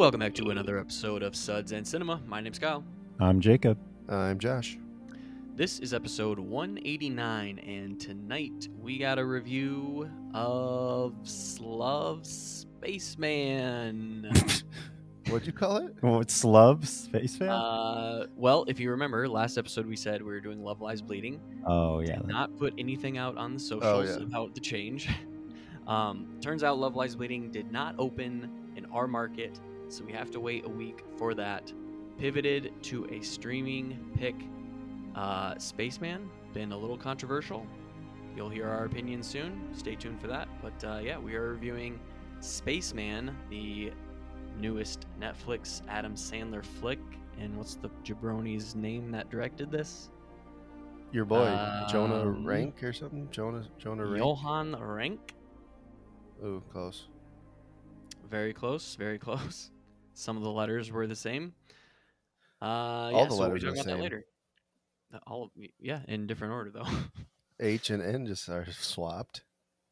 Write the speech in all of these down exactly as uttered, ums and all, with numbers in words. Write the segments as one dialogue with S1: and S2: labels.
S1: Welcome back to another episode of Suds and Cinema. My name's Kyle.
S2: I'm Jacob.
S3: I'm Josh.
S1: This is episode one eighty-nine, and tonight we got a review of Slov Spaceman.
S3: What'd you call it?
S2: Oh, it's Slub Space Fan?
S1: uh, well, if you remember, last episode we said we were doing Love Lies Bleeding.
S2: oh, yeah.
S1: Did not put anything out on the socials
S3: yeah.
S1: about the change. Um, turns out Love Lies Bleeding did not open in our market, so we have to wait a week for that. Pivoted to a streaming pick. Uh, Spaceman, been a little controversial. You'll hear our opinions soon. Stay tuned for that. But uh, yeah, we are reviewing Spaceman, the newest Netflix Adam Sandler flick. And what's the jabroni's name that directed this?
S3: Your boy,
S1: Um,
S3: Jonah Rank or something? Jonah Jonah Rank?
S1: Johan Rank.
S3: Ooh, close.
S1: Very close, very close. Some of the letters were the same. Uh,
S3: All
S1: yeah,
S3: the
S1: so
S3: letters
S1: we'll
S3: are
S1: talk
S3: the
S1: about that
S3: same.
S1: later. Uh, All of, yeah, in different order though.
S3: H and N just are swapped.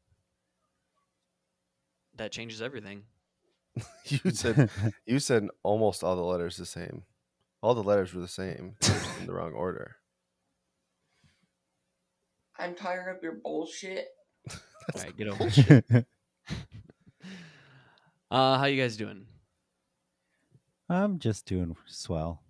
S1: That changes everything.
S3: You said you said almost all the letters the same. All the letters were the same, just in the wrong order.
S4: I'm tired of your bullshit.
S1: All right, get over it. Uh, how you guys doing?
S2: I'm just doing swell.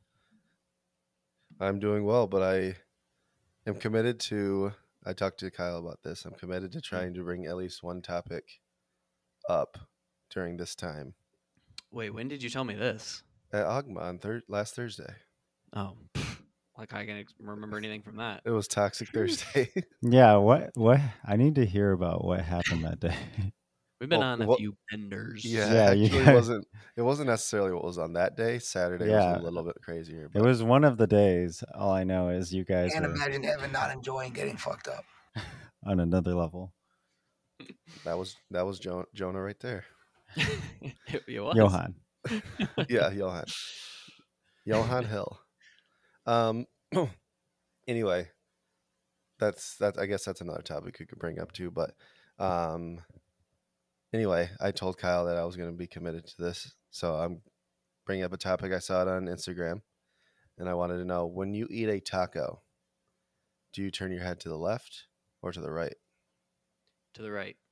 S3: I'm doing well, but I am committed to. I talked to Kyle about this. I'm committed to trying to bring at least one topic up during this time
S1: Wait, when did you tell me this?
S3: at Ogma on thir- last Thursday.
S1: Oh, pff, like I can ex- remember anything from that.
S3: It was Toxic Thursday.
S2: Yeah, what? What? I need to hear about what happened that day.
S1: We've been
S3: Oh,
S1: on a
S3: what-
S1: few benders.
S3: Yeah,
S2: Yeah, you
S3: actually,
S2: guys-
S3: wasn't it wasn't necessarily what was on that day. Saturday
S2: Yeah.
S3: was a little bit crazier.
S2: It
S3: But
S2: was one of the days. All I know is you guys
S4: Can't
S2: were
S4: imagine Evan not enjoying getting fucked up.
S2: on another level.
S3: that was that was jo- Jonah right there.
S1: it, it was.
S2: Johan.
S3: Yeah, Johan. Johan Hill. Um. Anyway, that's that. I guess that's another topic we could bring up too. But um. Anyway, I told Kyle that I was going to be committed to this, so I'm bringing up a topic I saw it on Instagram, and I wanted to know, when you eat a taco, do you turn your head to the left or to the right?
S1: To the right.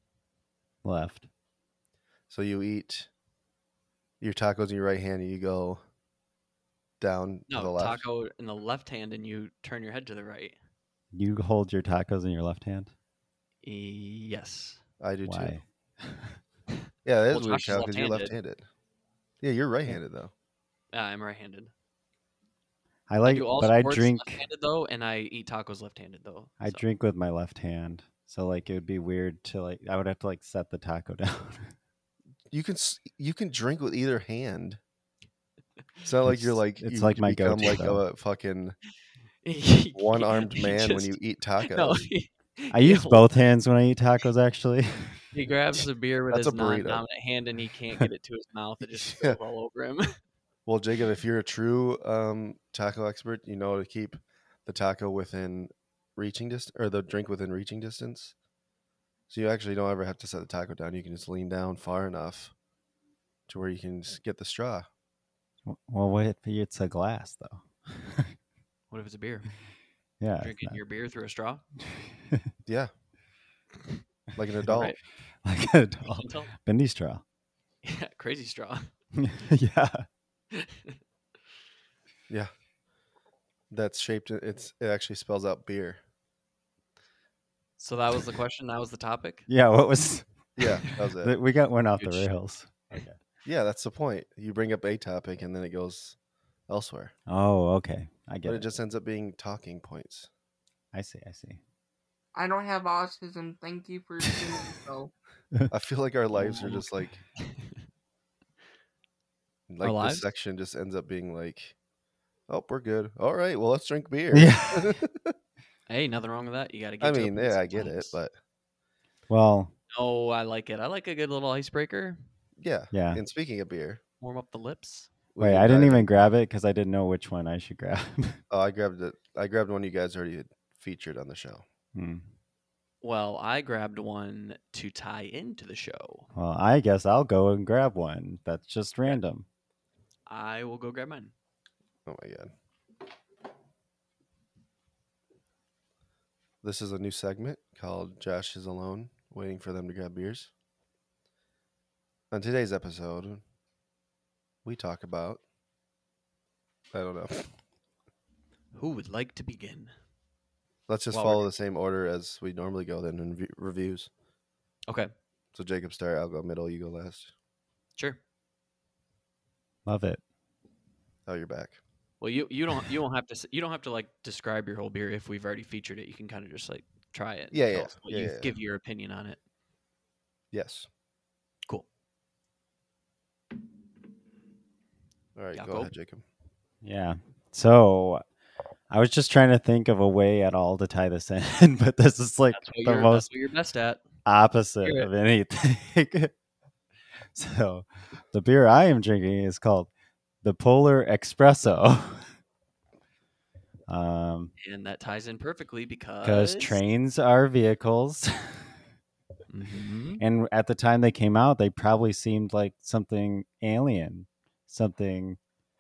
S2: Left.
S3: So you eat your tacos in your right hand and you go down to the
S1: No,
S3: left.
S1: taco in the left hand, and you turn your head to the right.
S2: You hold your tacos in your left hand?
S1: Yes.
S3: I do too.
S2: Why?
S3: Yeah, that is
S1: Well,
S3: weird,
S1: Josh is
S3: Kyle, because you're
S1: left-handed.
S3: left-handed. Yeah, you're right-handed though.
S1: Yeah, I'm right-handed.
S2: I
S1: I
S2: like,
S1: do all
S2: but I
S1: sports
S2: drink.
S1: left-handed though, and I eat tacos left-handed though.
S2: I
S1: so.
S2: drink with my left hand, so like it would be weird to like. I would have to like set the taco down.
S3: You can s- you can drink with either hand. It's not like you're
S2: It's-
S3: like
S2: it's
S3: you
S2: like my
S3: become
S2: go-to,
S3: like
S2: though.
S3: a fucking
S1: You
S3: one-armed
S1: can't
S3: man when
S1: just-
S3: you eat tacos.
S1: No,
S2: I
S1: he
S2: use
S1: holds-
S2: both hands when I eat tacos. Actually,
S1: He grabs the beer with
S3: That's
S1: his
S3: a burrito.
S1: non-dominant hand, and he can't get it to his mouth. It just
S3: Yeah.
S1: spills all over him.
S3: Well, Jacob, if you're a true um, taco expert, you know to keep the taco within reaching distance, or the drink within reaching distance. So you actually don't ever have to set the taco down. You can just lean down far enough to where you can just get the straw.
S2: well, what if it's a glass though?
S1: What if it's a beer?
S2: Yeah, it's
S1: Drinking
S2: not-
S1: your beer through a straw?
S3: Yeah, like an adult.
S1: Right.
S2: like a dog.
S1: Until-
S2: bendy straw.
S1: Yeah, crazy straw.
S2: yeah,
S3: Yeah, that's shaped. It's it actually spells out beer.
S1: So that was the question. That was the topic.
S2: yeah. What was?
S3: Yeah, that was it.
S2: We got went off the
S1: Good shit.
S2: rails. Okay.
S3: Yeah, that's the point. You bring up a topic and then it goes elsewhere,
S2: Oh, okay. I get
S3: but
S2: it.
S3: it just ends up being talking points.
S2: I see. I see.
S4: I don't have autism. Thank you for doing so.
S3: I feel like our lives are just like like this
S1: lives?
S3: section just ends up being like, oh, we're good. All right, well, let's drink beer.
S2: Yeah.
S1: Hey, nothing wrong with that. You got to get.
S3: I
S1: to a
S3: mean,
S1: place
S3: yeah, I get it,
S1: sometimes.
S3: but
S2: Well,
S1: Oh, I like it. I like a good little icebreaker.
S3: yeah.
S2: yeah.
S3: And speaking of beer,
S1: Warm up the lips.
S3: we
S2: Wait,
S3: can
S2: I didn't
S3: dive
S2: even
S3: in-
S2: grab it because I didn't know which one I should grab.
S3: Oh, I grabbed it. I grabbed one you guys already had featured on the show.
S2: Hmm.
S1: Well, I grabbed one to tie into the show.
S2: Well, I guess I'll go and grab one. That's just
S1: Okay.
S2: random.
S1: I will go grab mine.
S3: Oh my god. This is a new segment called Josh is Alone, waiting for them to grab beers. On today's episode, we talk about. I don't know.
S1: Who would like to begin?
S3: Let's just
S1: While we're
S3: follow the same order as we normally go then in re- reviews.
S1: Okay,
S3: So Jacob start, I'll go middle, you go last.
S1: sure.
S2: Love it.
S3: Oh, you're back.
S1: Well, you you don't you don't have to s- you don't have to like describe your whole beer if we've already featured it. You can kind of just like try it. and
S3: Yeah,
S1: tell
S3: yeah,
S1: us what
S3: yeah,
S1: you
S3: yeah.
S1: give your opinion on it.
S3: Yes.
S1: Cool.
S3: All right, go
S1: Jacob?
S3: ahead, Jacob.
S2: Yeah. So I was just trying to think of a way at all to tie this in, but this is like
S1: That's what
S2: the
S1: you're that's
S2: most
S1: what you're best at.
S2: opposite
S1: Hear it.
S2: of anything. So the beer I am drinking is called the Polar Espresso. um,
S1: And that ties in perfectly because
S2: because trains are vehicles.
S1: Mhm.
S2: And at the time they came out, they probably seemed like something alien, something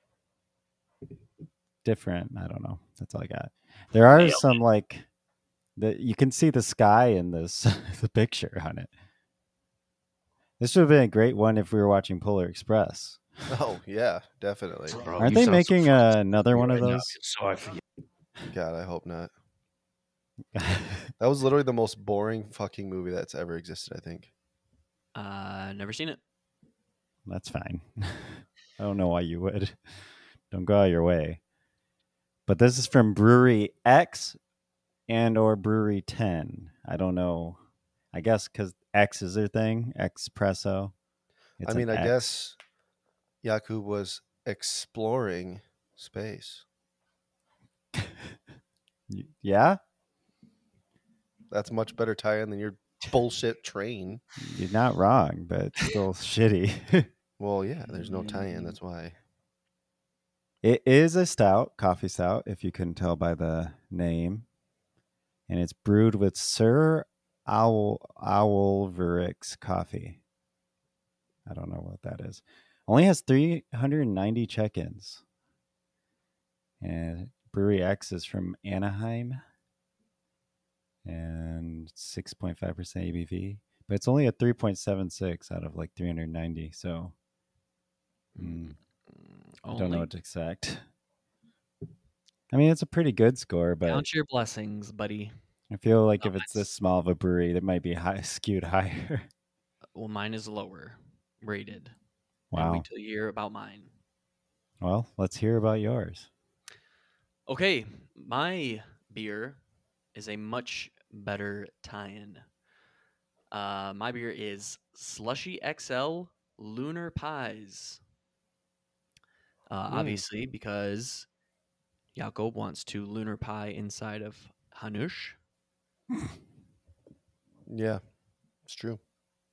S2: different. I don't know. That's all I got. There are
S1: Alien.
S2: some like the you can see the sky in this the picture on it. This would have been a great one if we were watching Polar Express.
S3: Oh, yeah, definitely.
S5: Bro,
S2: Aren't
S5: you
S2: they
S5: sound so
S2: making
S5: fucking
S2: uh,
S5: stupid
S2: another one of
S5: right now.
S2: those?
S5: Sorry for you.
S3: God, I hope not. That was literally the most boring fucking movie that's ever existed, I think.
S1: Uh, never seen it.
S2: That's fine. I don't know why you would. Don't go out of your way. But this is from Brewery X and or Brewery ten. I don't know. I guess because X is their thing, Expresso. It's
S3: I mean,
S2: an
S3: I
S2: X.
S3: guess Jakub was exploring space.
S2: Y- Yeah,
S3: That's much better tie-in than your bullshit train.
S2: you're not wrong, but it's still shitty.
S3: Well, yeah, there's no tie-in. That's why.
S2: It is a stout, coffee stout, if you couldn't tell by the name. And it's brewed with Sir Owl Owlverix coffee. I don't know what that is. Only has three hundred ninety check-ins. And Brewery X is from Anaheim. And six point five percent A B V. But it's only a three point seven six out of like three hundred ninety. So mm, I don't know
S1: Only
S2: what to expect. I mean, it's a pretty good score, but
S1: count your blessings, buddy.
S2: I feel like
S1: No,
S2: if it's
S1: that's-
S2: this small of a brewery, that might be high, skewed higher.
S1: Well, mine is lower rated. And
S2: Wow.
S1: wait till you hear about mine.
S2: Well, let's hear about yours.
S1: Okay, my beer is a much better tie-in. Uh, my beer is Slushy X L Lunar Pies. Uh,
S3: Mm.
S1: Obviously, because Jakob wants to lunar pie inside of Hanush.
S3: Yeah, it's true.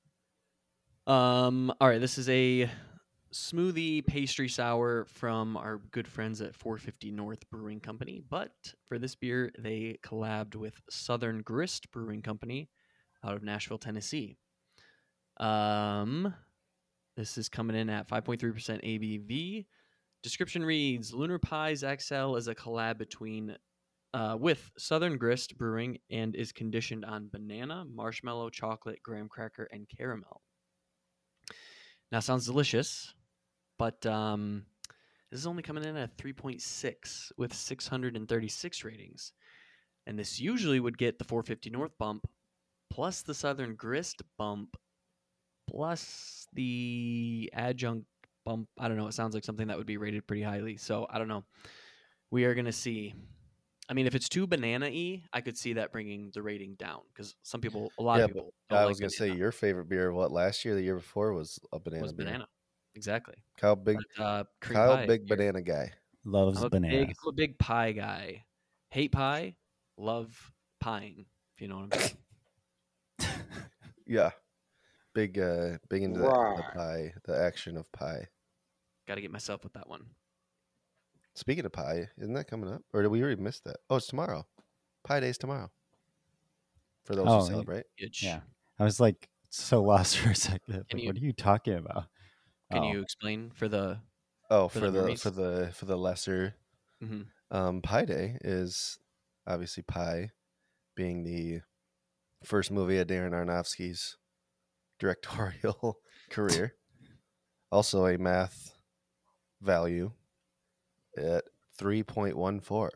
S1: Um, all right, this is a smoothie pastry sour from our good friends at four fifty North Brewing Company. But for this beer, they collabed with Southern Grist Brewing Company out of Nashville, Tennessee. Um, this is coming in at five point three percent A B V. Description reads: Lunar Pies X L is a collab between uh, with Southern Grist Brewing and is conditioned on banana, marshmallow, chocolate, graham cracker, and caramel. Now, sounds delicious, but um, this is only coming in at three point six with six hundred thirty-six ratings. And this usually would get the four fifty North bump, plus the Southern Grist bump, plus the adjunct bump. I don't know. It sounds like something that would be rated pretty highly. So I don't know. We are going to see. I mean, if it's too banana-y, I could see that bringing the rating down because some people, a lot
S3: Yeah,
S1: of
S3: but
S1: people, don't
S3: I
S1: like
S3: was gonna say
S1: banana.
S3: your favorite beer. What last year, the year before was a banana
S1: was
S3: beer.
S1: banana. Exactly.
S3: Kyle, big
S1: But, uh, cream
S3: Kyle,
S1: pie
S3: big
S1: beer.
S3: banana guy.
S2: Loves
S1: I'm a
S2: bananas.
S1: big, I'm a big pie guy. Hate pie, love pieing. If you know what I'm saying.
S3: Yeah, big, uh, big into the, the
S5: Right.
S3: pie, the action of pie.
S1: Got to get myself with that one.
S3: Speaking of pie, isn't that coming up, or did we already miss that? Oh, it's tomorrow. Pie Day's tomorrow. for those
S2: Oh,
S3: who celebrate.
S1: Huge.
S2: Yeah. I was like so lost for a second. Like,
S1: Can you-
S2: what are you talking about?
S1: Can
S2: Oh.
S1: you explain for the?
S3: Oh,
S1: For
S3: for,
S1: the
S3: the,
S1: normies?
S3: for the for the lesser,
S1: Mhm.
S3: um, Pi Day is obviously Pi, being the first movie of Darren Aronofsky's directorial career. Also a math value at three point one four.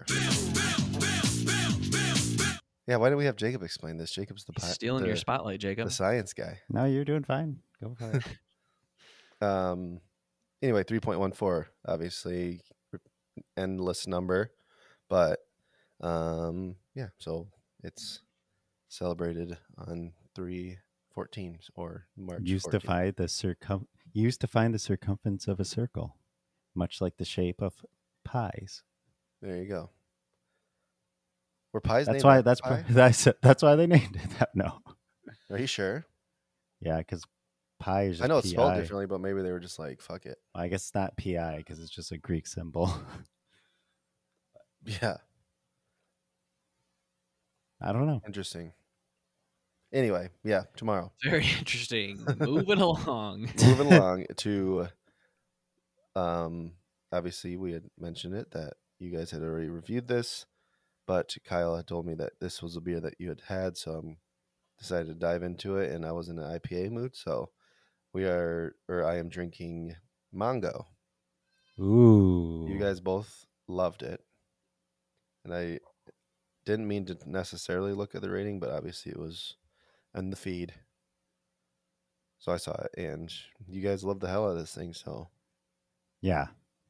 S3: Yeah, why don't we have Jacob explain this? Jacob's the
S1: He's
S3: pi-
S1: stealing
S3: the,
S1: your spotlight,
S3: the
S1: Jacob.
S3: science guy.
S2: No, you're doing fine. Go for it.
S3: Um, anyway, three point one four, obviously endless number, but um, yeah, so it's celebrated on three fourteen or March
S2: used to
S3: fourteenth.
S2: find the circum used to find the circumference of a circle, much like the shape of pies.
S3: There you go. Were pies
S2: That's
S3: named
S2: why
S3: after
S2: that's
S3: pie?
S2: that's that's why they named it that. No,
S3: Are you sure?
S2: yeah, because pi is just
S3: I know it's spelled
S2: P I.
S3: differently, but maybe they were just like, fuck it.
S2: I guess it's not P I because it's just a Greek symbol.
S3: Yeah,
S2: I don't know.
S3: interesting. Anyway, yeah, tomorrow.
S1: Very interesting. Moving along.
S3: Moving along to, um, obviously we had mentioned it that you guys had already reviewed this, but Kyle had told me that this was a beer that you had had, so I'm decided to dive into it, and I was in an I P A mood, so we are, or I am drinking Mango.
S2: Ooh,
S3: You guys both loved it, and I didn't mean to necessarily look at the rating, but obviously it was in the feed, so I saw it, and you guys loved the hell out of this thing, so
S2: yeah,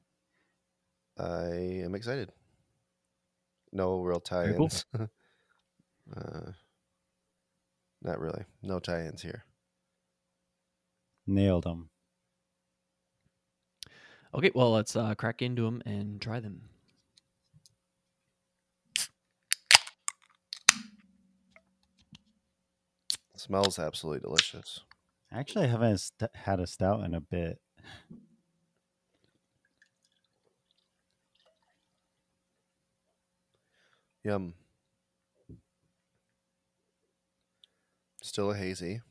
S3: I am excited. No real
S1: Very cool.
S3: tie-ins. uh, not really. No tie-ins here.
S2: nailed them.
S1: Okay, well, let's uh, crack into them and try them.
S3: Smells absolutely delicious.
S2: Actually, I haven't st- had a stout in a bit.
S3: Yum. Still a hazy.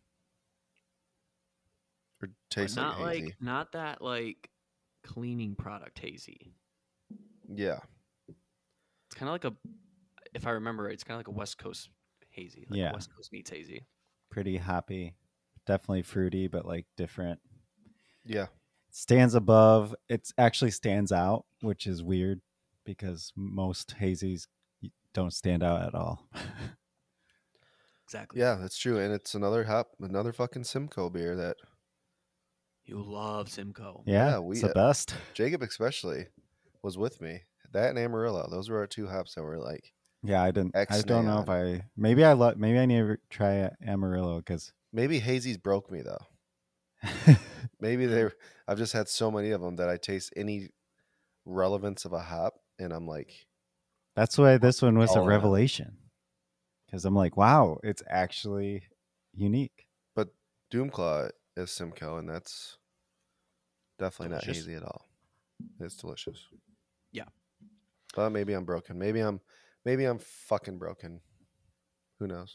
S3: Or
S1: But
S3: tastes like
S1: not
S3: a hazy.
S1: like not that like cleaning product hazy.
S3: Yeah.
S1: It's kind of like a, if I remember right, it's kind of like a West Coast hazy. Like
S2: Yeah.
S1: a West Coast meets hazy.
S2: Pretty hoppy, definitely fruity, but like different.
S3: Yeah.
S2: Stands above. It actually stands out, which is weird because most hazies don't stand out at all.
S1: Exactly.
S3: Yeah, that's true. And it's another hop, another fucking Simcoe beer that
S1: You love Simcoe.
S2: Yeah,
S3: Yeah, we-
S2: it's the best.
S3: Jacob especially was with me. That and Amarillo. Those were our two hops that were like,
S2: Yeah, I didn't. I
S3: X-nay
S2: don't know
S3: on.
S2: if I. Maybe I love. Maybe I need to try Amarillo because.
S3: maybe hazies broke me though. Maybe they're, I've just had so many of them that I taste any relevance of a hop and I'm like,
S2: That's why this one was a
S3: All around.
S2: revelation. Because I'm like, wow, it's actually unique.
S3: but Doomclaw is Simcoe and that's definitely not
S1: Delicious.
S3: hazy at all. It's delicious.
S1: Yeah.
S3: But maybe I'm broken. Maybe I'm, maybe I'm fucking broken. Who knows?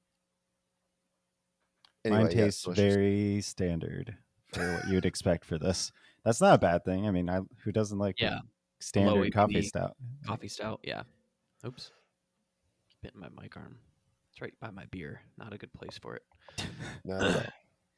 S3: Anyway,
S2: Mine
S3: yeah,
S2: tastes
S3: delicious.
S2: very standard for what you'd expect for this. That's not a bad thing. I mean, I, who doesn't like
S1: Yeah.
S2: a standard
S1: A B
S2: coffee
S1: D
S2: stout?
S1: Coffee stout. Yeah. Oops. Keep hitting my mic arm. It's right by my beer. Not a good place for it.
S3: Not at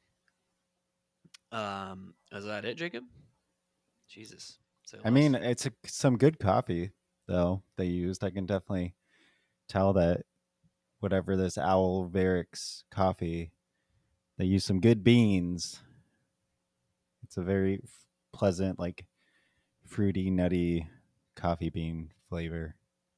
S3: all.
S1: Um, is that it, Jacob? Jesus. Say
S2: I mean,
S1: less.
S2: it's a, some good coffee though they used. I can definitely tell that whatever this Owl Varix coffee, they use some good beans. It's a very f- pleasant, like fruity, nutty coffee bean flavor.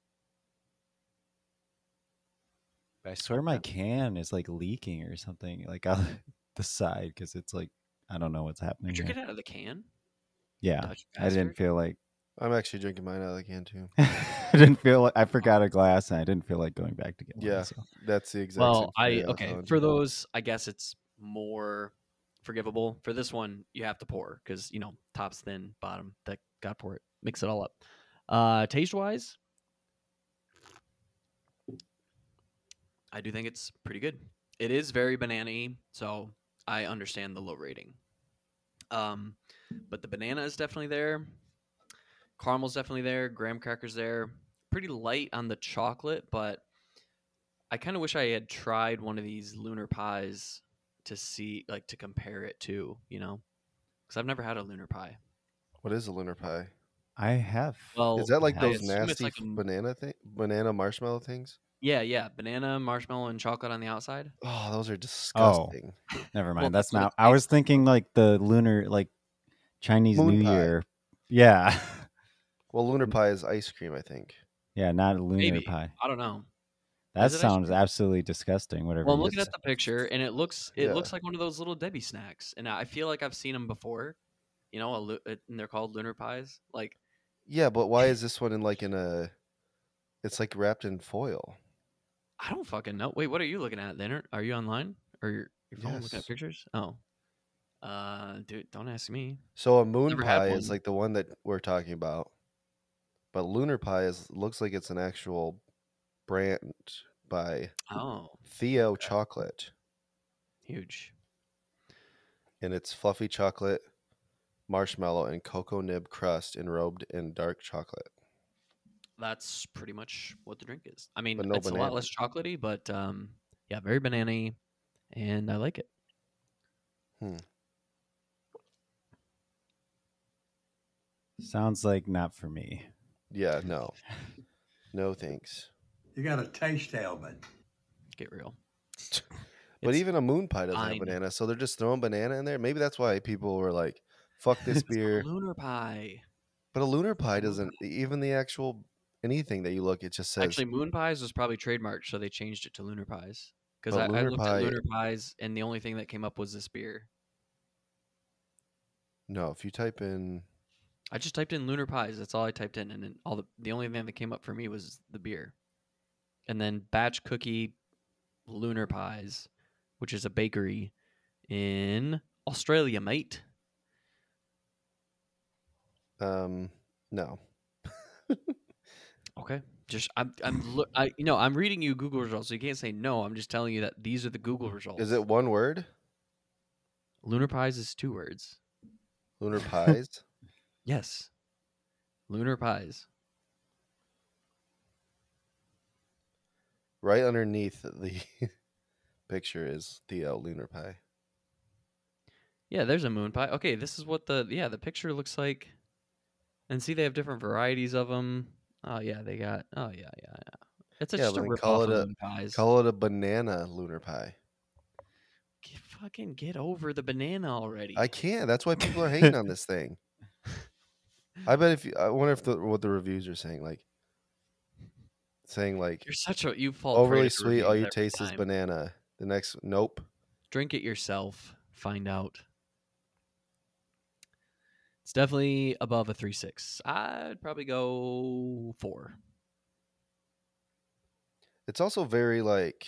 S2: But I swear my can is like leaking or something, like on the side, because it's like I don't know what's happening.
S1: Did you
S2: here.
S1: get it out of the can?
S2: Yeah,
S1: Dutch
S2: I didn't
S1: bastard?
S2: feel like
S3: I'm actually drinking mine out of the can too.
S2: I didn't feel like I forgot a glass, and I didn't feel like going back to get one.
S3: Yeah.
S2: So.
S3: That's the exact
S1: Well,
S3: same
S1: I
S3: scenario
S1: okay.
S3: found.
S1: For those, I guess it's more forgivable. For this one, you have to pour because you know top's thin, bottom thick. Got to pour it. Mix it all up. Uh, taste wise, I do think it's pretty good. It is very banana-y, so I understand the low rating. Um, but the banana is definitely there. Caramel's definitely there. Graham crackers there. Pretty light on the chocolate, but I kind of wish I had tried one of these lunar pies to see, like, to compare it to, you know, because I've never had a lunar pie.
S3: What is a lunar pie?
S2: I have.
S1: Well,
S3: Is that like
S1: I
S3: those
S1: assume it's
S3: nasty
S1: like
S3: f-
S1: a m-
S3: banana thing, banana marshmallow things?
S1: yeah, yeah, banana, marshmallow, and chocolate on the outside.
S3: Oh, those are disgusting.
S2: Never mind.
S1: Well,
S2: That's
S1: that's what
S2: not.
S1: it
S2: I was
S1: tastes
S2: thinking like the lunar, like Chinese
S3: Moon
S2: New
S3: pie.
S2: Year. Yeah.
S3: Well, lunar pie is ice cream, I think.
S2: Yeah, not a lunar
S1: Maybe.
S2: pie.
S1: I don't know.
S2: That
S1: Is it ice
S2: sounds
S1: cream?
S2: absolutely disgusting. Whatever
S1: Well, I'm
S2: you
S1: looking
S2: said.
S1: at the picture, and it looks it
S3: Yeah.
S1: looks like one of those little Debbie snacks, and I feel like I've seen them before. You know, a, lu- uh, and they're called lunar pies. Like,
S3: Yeah, but why is this one in like in a? It's like wrapped in foil.
S1: I don't fucking know. Wait, what are you looking at? Then are you online or your your phone looking
S3: Yes.
S1: at pictures? Oh, uh, dude, don't ask me.
S3: So a moon
S1: Never had
S3: pie is
S1: one.
S3: like the one that we're talking about, but lunar pie is looks like it's an actual brand by
S1: Oh,
S3: Theo Chocolate,
S1: huge.
S3: and it's fluffy chocolate, marshmallow, and cocoa nib crust enrobed in dark chocolate.
S1: That's pretty much what the drink is. I mean,
S3: But no
S1: it's a lot
S3: banana.
S1: less chocolatey, but um, yeah, very banana-y, and I like it.
S3: Hmm.
S2: Sounds like not for me.
S3: Yeah, no, no thanks.
S5: You got a taste element.
S1: Get real.
S3: But
S1: It's
S3: even a moon pie doesn't
S1: fine.
S3: have banana, so they're just throwing banana in there. Maybe that's why people were like, "Fuck this
S1: It's a
S3: beer."
S1: lunar pie.
S3: But a lunar pie
S1: lunar
S3: doesn't. Even the actual anything that you look, it just says.
S1: Actually, moon pies was probably trademarked, so they changed it to lunar pies. Because
S3: But
S1: I, I
S3: lunar
S1: looked
S3: pie-
S1: at lunar pies, and the only thing that came up was this beer.
S3: No, if you type in,
S1: I just typed in lunar pies. That's all I typed in, and then all the the only thing that came up for me was the beer. And then batch cookie lunar pies, which is a bakery in Australia, mate.
S3: um, no,
S1: Okay. Just I'm I'm look I you know I'm reading you Google results, so you can't say no. I'm just telling you that these are the Google results.
S3: is it one word?
S1: lunar pies is two words?
S3: Lunar pies.
S1: Yes. Lunar pies.
S3: Right underneath the picture is Theo lunar pie.
S1: Yeah, there's a moon pie. Okay, this is what the yeah the picture looks like. And see, they have different varieties of them. Oh yeah, they got. Oh yeah, yeah, yeah. It's a,
S3: Yeah,
S1: just
S3: but
S1: a
S3: then
S1: rip
S3: call
S1: off
S3: it
S1: of
S3: a-
S1: moon pies.
S3: Call it a banana lunar pie.
S1: Get, fucking get over the banana already.
S3: I can't. That's why people are hating on this thing. I bet if you, I wonder if the what the reviews are saying, like saying like
S1: You're such a you fall prey
S3: overly
S1: to
S3: sweet. All
S1: reviews
S3: you
S1: every
S3: taste is
S1: time.
S3: banana. The next, nope.
S1: Drink it yourself. Find out. It's definitely above a three six. I'd probably go four.
S3: It's also very like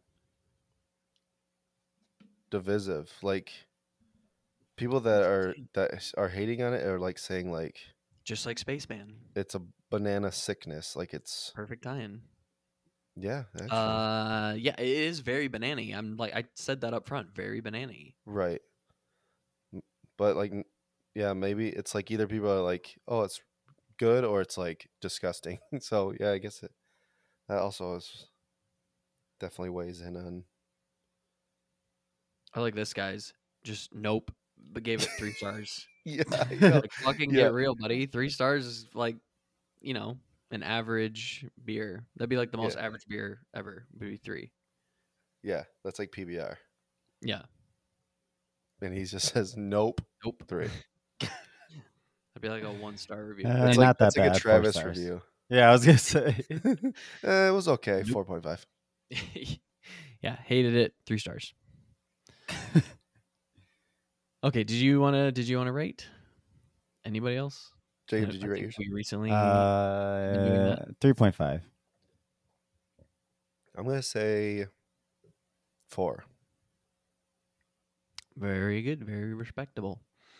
S3: divisive. Like people that are that is- are hating on it are like saying like
S1: Just like Spaceman.
S3: it's a banana sickness. Like it's
S1: Perfect tie-in.
S3: yeah, actually
S1: Uh, yeah, it is very banana-y. I'm like I said that up front. Very banana-y.
S3: right. M- But like n- yeah, maybe it's like either people are like, oh, it's good, or it's like disgusting. So yeah, I guess it that also is definitely weighs in on.
S1: I like this guy's. Just nope. But gave it three stars.
S3: Yeah, yeah,
S1: Like fucking
S3: yeah.
S1: get real, buddy. Three stars is like, you know, an average beer. That'd be like the most
S3: Yeah.
S1: average beer ever. Would be three.
S3: yeah. That's like P B R,
S1: Yeah.
S3: and he just says nope,
S1: Nope.
S3: three.
S1: That'd be like a one star review.
S2: Uh,
S3: That's
S2: not
S3: like
S2: that
S3: that's like
S2: bad,
S3: a
S2: four
S3: Travis
S2: stars.
S3: review.
S2: Yeah, I was gonna say.
S3: Eh, it was okay,
S1: Nope.
S3: four point five.
S1: Yeah, hated it. Three stars. Okay, did you wanna did you wanna rate? Anybody else?
S3: Jacob,
S1: Uh,
S3: did
S1: I
S3: you rate
S1: think
S3: yours?
S1: we recently doing
S2: Uh,
S1: that?
S2: three point five.
S3: I'm gonna say four.
S1: Very good, very respectable.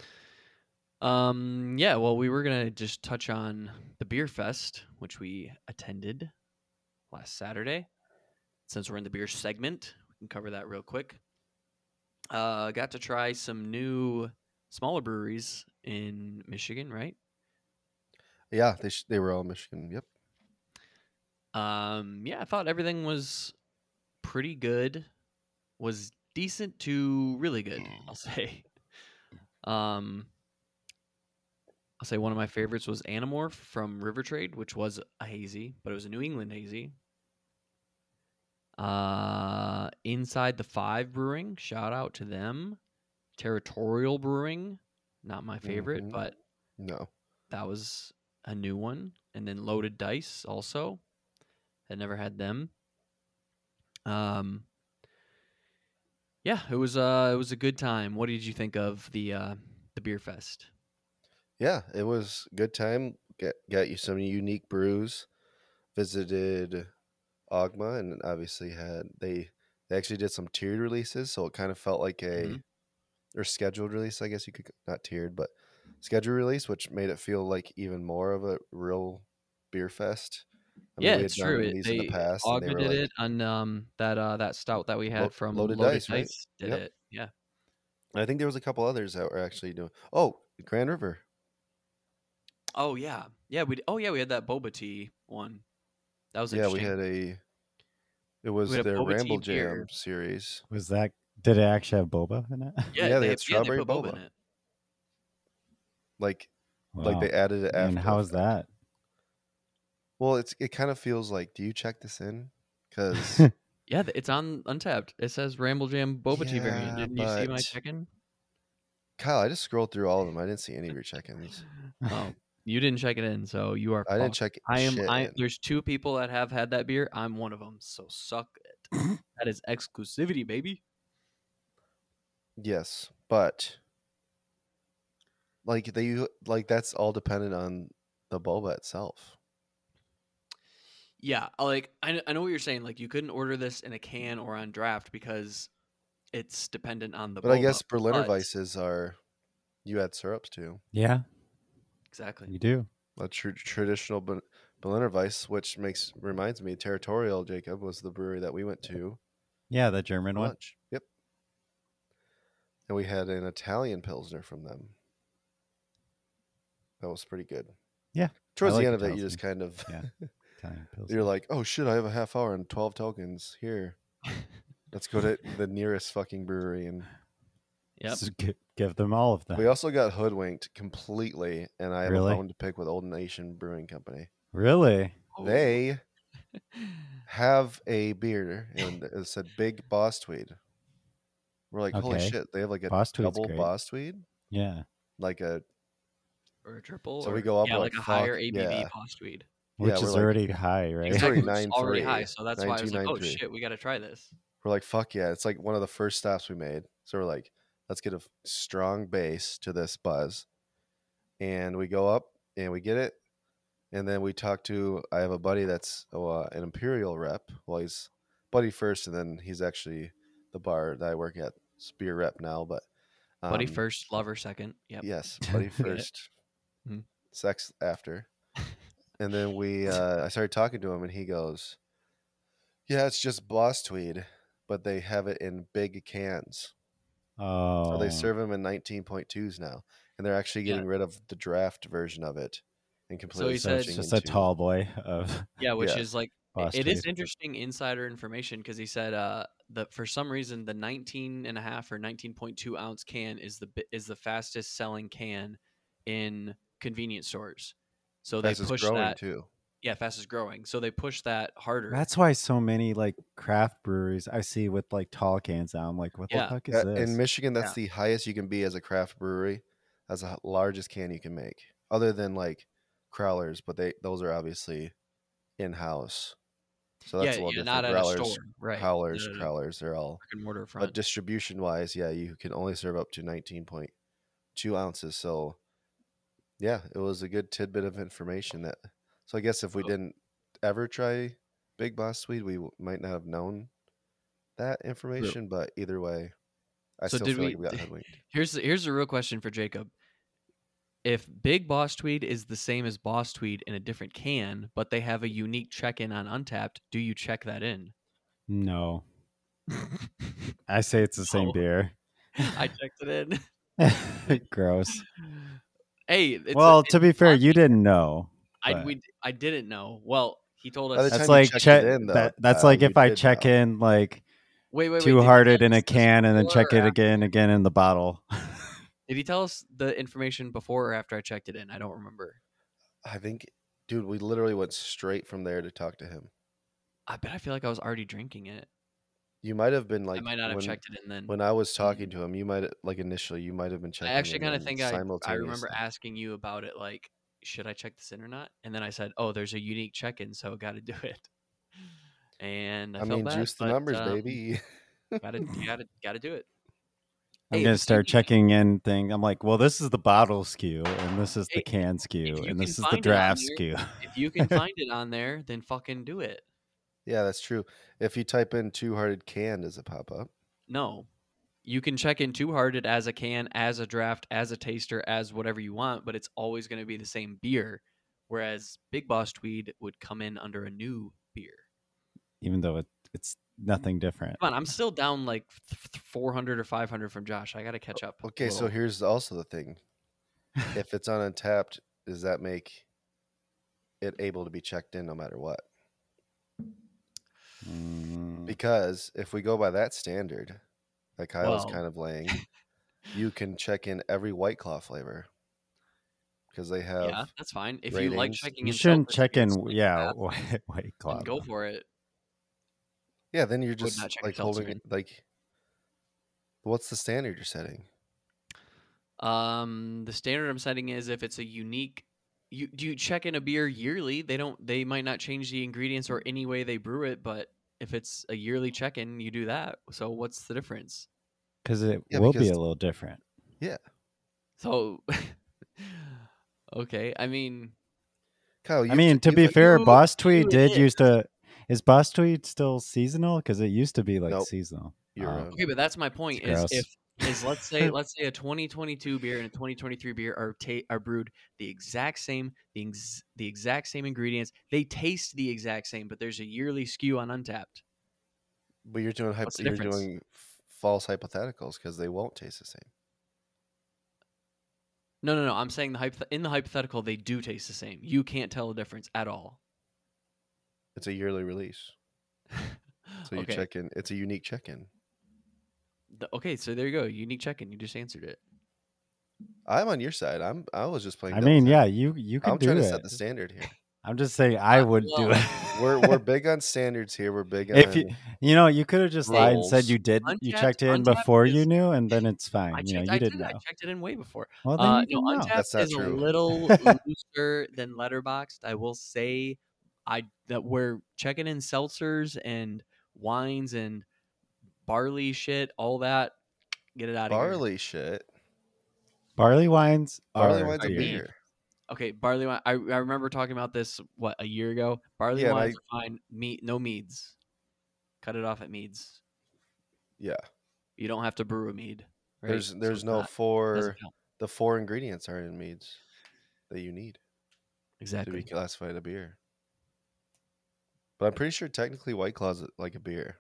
S1: Um, yeah, well, we were gonna just touch on the beer fest, which we attended last Saturday. since we're in the beer segment, we can cover that real quick. Uh, got to try some new smaller breweries in Michigan, right?
S3: Yeah, they sh- they were all Michigan. Yep.
S1: Um, yeah, I thought everything was pretty good. Was decent to really good, I'll say. Um, I'll say one of my favorites was Animorph from River Trade, which was a hazy, but it was a New England hazy. Uh, Inside the Five Brewing, shout out to them. Territorial Brewing, not my favorite,
S3: Mhm.
S1: but
S3: No.
S1: that was a new one. And then Loaded Dice also. Had never had them. Um, yeah, it was uh, it was a good time. What did you think of the uh, the beer fest?
S3: Yeah, it was a good time. Get got you some unique brews. Visited Ogma and obviously had they they actually did some tiered releases, so it kind of felt like a
S1: Mhm.
S3: or scheduled release, I guess you could not tiered, but scheduled release, which made it feel like even more of a real beer fest. I mean,
S1: Yeah,
S3: we had
S1: it's true.
S3: done
S1: It,
S3: these in the
S1: they
S3: past, and they
S1: Ogma
S3: were
S1: did
S3: like
S1: it, and um, that uh, that stout that we had
S3: lo-
S1: from
S3: loaded
S1: Loaded
S3: dice, right?
S1: Dice did
S3: Yep.
S1: it. Yeah.
S3: And I think there was a couple others that were actually doing. Oh, Grand River.
S1: Oh yeah, yeah. We oh yeah we had that boba tea one. That was
S3: Yeah, we
S1: interesting.
S3: had a. It
S1: We
S3: was
S1: had a
S3: their
S1: boba tea
S3: Ramble
S1: beer.
S3: Jam series.
S2: Was that? Did it actually have boba in it?
S1: Yeah,
S3: Yeah, they
S1: they
S3: had
S1: yeah they
S3: strawberry
S1: put boba in
S3: boba.
S1: it.
S3: Like, like they
S2: Wow.
S3: added it
S2: And
S3: after.
S2: how
S3: the
S2: is
S3: fact.
S2: that?
S3: Well, it's it kind of feels like. Do you check this in? Because
S1: Yeah, th- it's on Untapped. It says Ramble Jam boba tea variant.
S3: yeah,
S1: Didn't you see my
S3: but
S1: check-in?
S3: Kyle, I just scrolled through all of them. I didn't see any of your check-ins.
S1: Oh, you didn't check it in, so you are
S3: I didn't
S1: fucked.
S3: check
S1: I am.
S3: shit
S1: I
S3: in.
S1: there's two people that have had that beer. I'm one of them. So suck it. That is exclusivity, baby.
S3: Yes, but like they like that's all dependent on the boba itself.
S1: Yeah, uh, like I, kn- I know what you're saying. Like you couldn't order this in a can or on draft because it's dependent on the
S3: But I
S1: boba.
S3: guess Berliner
S1: but-
S3: Weisses are you add syrups too.
S2: Yeah,
S1: Exactly.
S2: you do.
S3: A tr- traditional Ber- Berliner Weiss, which makes reminds me, Territorial Jacob was the brewery that we went to
S2: Yeah, the German
S3: for
S2: one.
S3: lunch. Yep, and we had an Italian pilsner from them. That was pretty good.
S2: Yeah,
S3: Towards
S2: like
S3: the end of it, you
S2: Pilsner.
S3: just kind of
S2: Yeah. Italian Pilsner.
S3: you're like, oh shit, I have a half hour and twelve tokens here. Let's go to the nearest fucking brewery. And
S1: Yep.
S2: Just gi- give them all of them.
S3: we also got hoodwinked completely. And I have
S2: Really?
S3: a bone to pick with Old Nation Brewing Company.
S2: Really?
S1: Oh.
S3: They have a beer and it said Big Boss Tweed. We're like, holy
S2: Okay.
S3: shit, they have like a
S2: Boss Tweed's
S3: double
S2: great.
S3: Boss Tweed?
S2: Yeah.
S3: Like a
S1: or a triple.
S3: So
S1: or,
S3: we go up,
S1: yeah,
S3: we're
S1: like,
S3: like,
S1: a higher
S3: fuck,
S1: A B V
S3: yeah.
S1: post weed.
S2: Which
S3: Yeah,
S2: is
S3: we're like-
S2: already high, right?
S3: It's already
S1: Exactly, it's already
S3: nine
S1: high,
S3: three,
S1: so that's why I was like, oh
S3: nine two nine three.
S1: shit, we got to try this.
S3: We're like, fuck yeah. It's like one of the first stops we made. So we're like, let's get a f- strong base to this buzz. And we go up and we get it. And then we talk to, I have a buddy that's oh, uh, an Imperial rep. Well, he's buddy first, and then he's actually the bar that I work at, Spear rep now. But um,
S1: Buddy first, lover second. Yep.
S3: Yes, buddy
S1: Get it.
S3: first,
S1: Mhm.
S3: sex after. And then we, uh, I started talking to him, and he goes, "Yeah, it's just Boss Tweed, but they have it in big cans.
S2: Oh.
S3: So they serve them in nineteen point twos now, and they're actually
S1: Yeah.
S3: getting rid of the draft version of it and completely
S1: he
S2: So
S1: said-
S2: it's
S3: switching
S2: just a
S3: into-
S2: tall boy of
S1: Yeah, which
S3: Yeah.
S1: is like
S2: Boss
S1: it is
S2: Tweed.
S1: interesting insider information because he said uh that for some reason the nineteen and a half or nineteen point two ounce can is the bi- is the fastest selling can in convenience stores. So they
S3: fastest
S1: push
S3: growing
S1: that
S3: too.
S1: yeah, fastest growing. So they push that harder.
S2: That's why so many like craft breweries I see with like tall cans now. I'm like, what
S1: Yeah.
S2: the fuck is
S3: Yeah,
S2: this?
S3: in Michigan, that's the highest you can be as a craft brewery. That's the h- largest can you can make, other than like Crowlers, but they those are obviously in house. So that's
S1: yeah,
S3: a little
S1: yeah, not
S3: different.
S1: at
S3: Growlers,
S1: a store, right?
S3: Howlers,
S1: No, no, no.
S3: Crowlers, they're all.
S1: Brick and mortar
S3: But
S1: front.
S3: distribution wise, yeah, you can only serve up to nineteen point two ounces. So, yeah, it was a good tidbit of information. That so I guess if we
S1: So-
S3: didn't ever try Big Boss Tweed, we w- might not have known that information. But either way, I
S1: So
S3: still
S1: did
S3: feel
S1: we-
S3: like we got hoodwinked.
S1: Here's the, here's a real question for Jacob. If Big Boss Tweed is the same as Boss Tweed in a different can, but they have a unique check-in on Untapped, do you check that in?
S2: No. I say it's the same
S1: No.
S2: beer.
S1: I checked it in.
S2: Gross.
S1: Hey, it's
S2: Well,
S1: a,
S2: to be fair, you didn't know.
S1: I
S2: but
S1: we I didn't know. Well, he told
S3: By the
S1: us.
S2: That's
S3: time you
S2: like
S3: checked
S2: check.
S3: it in, though,
S2: that, that's
S3: Kyle,
S2: like
S3: you
S2: if I
S3: did
S2: check
S3: know.
S2: in like
S1: Wait, wait, wait.
S2: Two
S1: did he
S2: Hearted
S1: tell
S2: in a
S1: us this
S2: can and then
S1: before
S2: check
S1: or
S2: it
S1: after?
S2: again, again in the bottle.
S1: Did he tell us the information before or after I checked it in? I don't remember.
S3: I think, dude, we literally went straight from there to talk to him.
S1: I bet I feel like I was already drinking it.
S3: You might have been like
S1: I might not have
S3: when,
S1: checked it in then.
S3: when I was talking to him. You might like initially, you might have been checking.
S1: I actually
S3: kind of
S1: think I I remember
S3: simultaneously.
S1: asking you about it. Like, should I check this in or not? And then I said, "Oh, there's a unique check-in, so got to do it." And I,
S3: I
S1: felt
S3: mean,
S1: bad,
S3: juice the
S1: but,
S3: numbers,
S1: um,
S3: baby.
S1: Gotta, gotta, gotta do it.
S2: I'm
S1: Hey,
S2: gonna
S1: if
S2: start
S1: you-
S2: checking in thing. I'm like, well, this is the bottle S K U, and this is the
S1: Hey,
S2: can S
S1: if
S2: K U,
S1: you
S2: and
S1: can
S2: this is the
S1: find it on
S2: draft
S1: there-
S2: S K U.
S1: If you can find it on there, then fucking do it.
S3: Yeah, that's true. If you type in Two Hearted Can, does it pop up?
S1: No, you can check in Two Hearted as a can, as a draft, as a taster, as whatever you want, but it's always going to be the same beer. Whereas Big Boss Tweed would come in under a new beer.
S2: Even though it, it's nothing different.
S1: Come on, I'm still down like four hundred or five hundred from Josh. I got to catch up. a
S3: Okay, so
S1: little.
S3: here's also the thing. If it's on Untapped, does that make it able to be checked in no matter what?
S2: Mm,
S3: Because if we go by that standard, that Kyle's
S1: Well-
S3: kind of laying, you can check in every White Claw flavor because they have.
S1: Yeah, that's fine. If you like
S3: ratings.
S1: checking
S2: you
S1: in,
S2: shouldn't
S1: seltzers
S2: check in.
S1: against, like,
S2: Yeah,
S1: draft,
S2: white, white claw.
S1: then go
S2: though.
S1: for it.
S3: Yeah, then you're
S1: would
S3: just
S1: not check a
S3: like
S1: seltzer
S3: holding it. Like, what's the standard you're setting?
S1: Um, the standard I'm setting is if it's a unique. You do you check in a beer yearly? They don't. They might not change the ingredients or any way they brew it, but if it's a yearly check-in, you do that. So what's the difference?
S2: Because it
S3: Yeah,
S2: will be
S3: because-
S2: a little different.
S1: So, okay. I mean,
S3: Kyle,
S2: I
S3: you've
S2: mean,
S3: ch-
S2: to
S3: you've
S2: be
S3: had-
S2: fair,
S1: you-
S2: Boss Tweed
S1: you
S2: did
S1: is.
S2: used to. Is Boss Tweed still seasonal? Because it used to be like
S3: Nope.
S2: seasonal.
S3: You're
S2: Oh.
S3: right.
S1: okay, but that's my point.
S2: It's
S1: Is
S2: gross.
S1: if is let's say let's say a twenty twenty-two beer and a twenty twenty-three beer are ta- are brewed the exact same, the ex- the exact same ingredients. They taste the exact same, but there's a yearly S K U on Untapped.
S3: But you're doing hypo-
S1: What's the
S3: you're
S1: difference?
S3: doing f- false hypotheticals because they won't taste the same.
S1: No, no, no. I'm saying the hypo- in the hypothetical they do taste the same. You can't tell the difference at all.
S3: It's a yearly release, so you
S1: okay.
S3: check in. It's a unique check-in.
S1: The- okay, so there you go. Unique check-in. You just answered it.
S3: I'm on your side. I'm. I was just playing.
S2: I
S3: devil's
S2: mean, yeah,
S3: advocate.
S2: you you can
S3: I'm
S2: do
S3: trying
S2: it.
S3: to set the standard here.
S2: I'm just saying I
S1: Uh,
S2: would do
S1: well,
S2: it.
S3: We're we're big on standards here. We're big on.
S2: if you you know you could have just lied and said
S3: rules.
S2: you did you
S1: Untapped-
S2: checked in
S1: Untapped
S2: before you
S1: is-
S2: knew, and then it's fine.
S1: I
S2: you know
S1: checked.
S2: you
S1: I
S2: didn't
S1: did. I
S2: know.
S1: checked it in way before.
S2: Well, then
S1: Uh,
S2: you
S1: no,
S2: can know.
S1: Untapped
S3: That's not
S1: is
S3: true.
S1: a little looser than Letterboxd. I will say, I that we're checking in seltzers and wines and barley shit, all that. Get it out of here.
S3: barley shit.
S2: Barley wines
S3: Barley
S2: are
S3: wine's a
S2: beer.
S3: beer.
S1: Okay, barley wine. I, I remember talking about this what a year ago. Barley
S3: Yeah, and
S1: wines
S3: I-
S1: are fine. Mead, no meads. Cut it off at meads.
S3: Yeah.
S1: You don't have to brew a mead. Right?
S3: There's
S1: So
S3: there's
S1: it's
S3: no
S1: not-
S3: four.
S1: doesn't count.
S3: The four ingredients aren't in meads that you need to
S1: Exactly.
S3: be classified a beer. But I'm pretty sure technically White Claw's like a beer.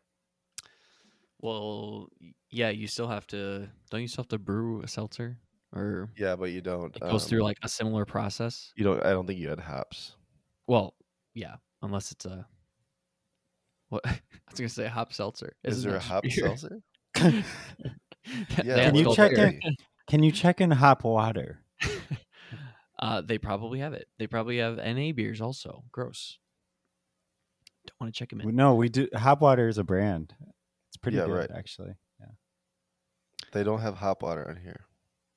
S1: Well, y- yeah, you still have to. Don't you still have to brew a seltzer, or
S3: Yeah, but you don't.
S1: it goes
S3: um,
S1: through like a similar process?
S3: You don't. I don't think you had hops.
S1: Well, yeah, unless it's a. What I was gonna say, a hop seltzer.
S3: Is
S1: Isn't
S3: there a
S1: that just
S3: hop
S1: beer?
S3: seltzer?
S1: Yeah,
S3: Yeah,
S2: Can
S1: it's
S2: you
S1: called
S2: check
S1: beer.
S2: in? Can you check in hop water?
S1: Uh, they probably have it. They probably have N A beers also. Gross. Don't want to check them in.
S2: No, we do. Hop water is a brand. It's pretty
S3: Yeah,
S2: good,
S3: right.
S2: actually. Yeah.
S3: They don't have hop water on here.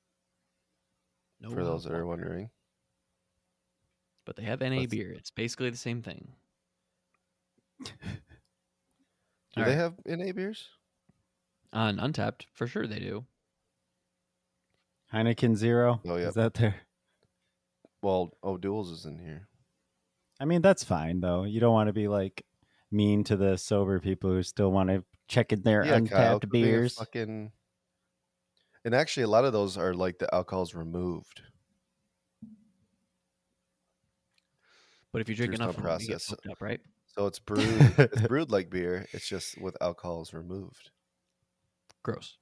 S1: No
S3: for those
S1: hop
S3: that are
S1: water.
S3: wondering.
S1: But they have N A
S3: Let's-
S1: beer. It's basically the same thing.
S3: Do
S1: All
S3: they
S1: right.
S3: have N A beers?
S1: On Untapped, for sure they do.
S2: Heineken Zero.
S3: Oh, yeah.
S2: Is that there?
S3: Well, O'Doul's is in here.
S2: I mean, that's fine though. You don't want to be like mean to the sober people who still want to check in their
S3: Yeah, Kyle,
S2: untapped
S3: could be a
S2: beers.
S3: Fucking... And actually, a lot of those are like the alcohol's removed.
S1: But if you drink
S3: through
S1: enough
S3: some
S1: of them, you get
S3: process.
S1: fucked up, right?
S3: So it's brewed. It's brewed like beer. It's just with alcohols removed.
S1: Gross.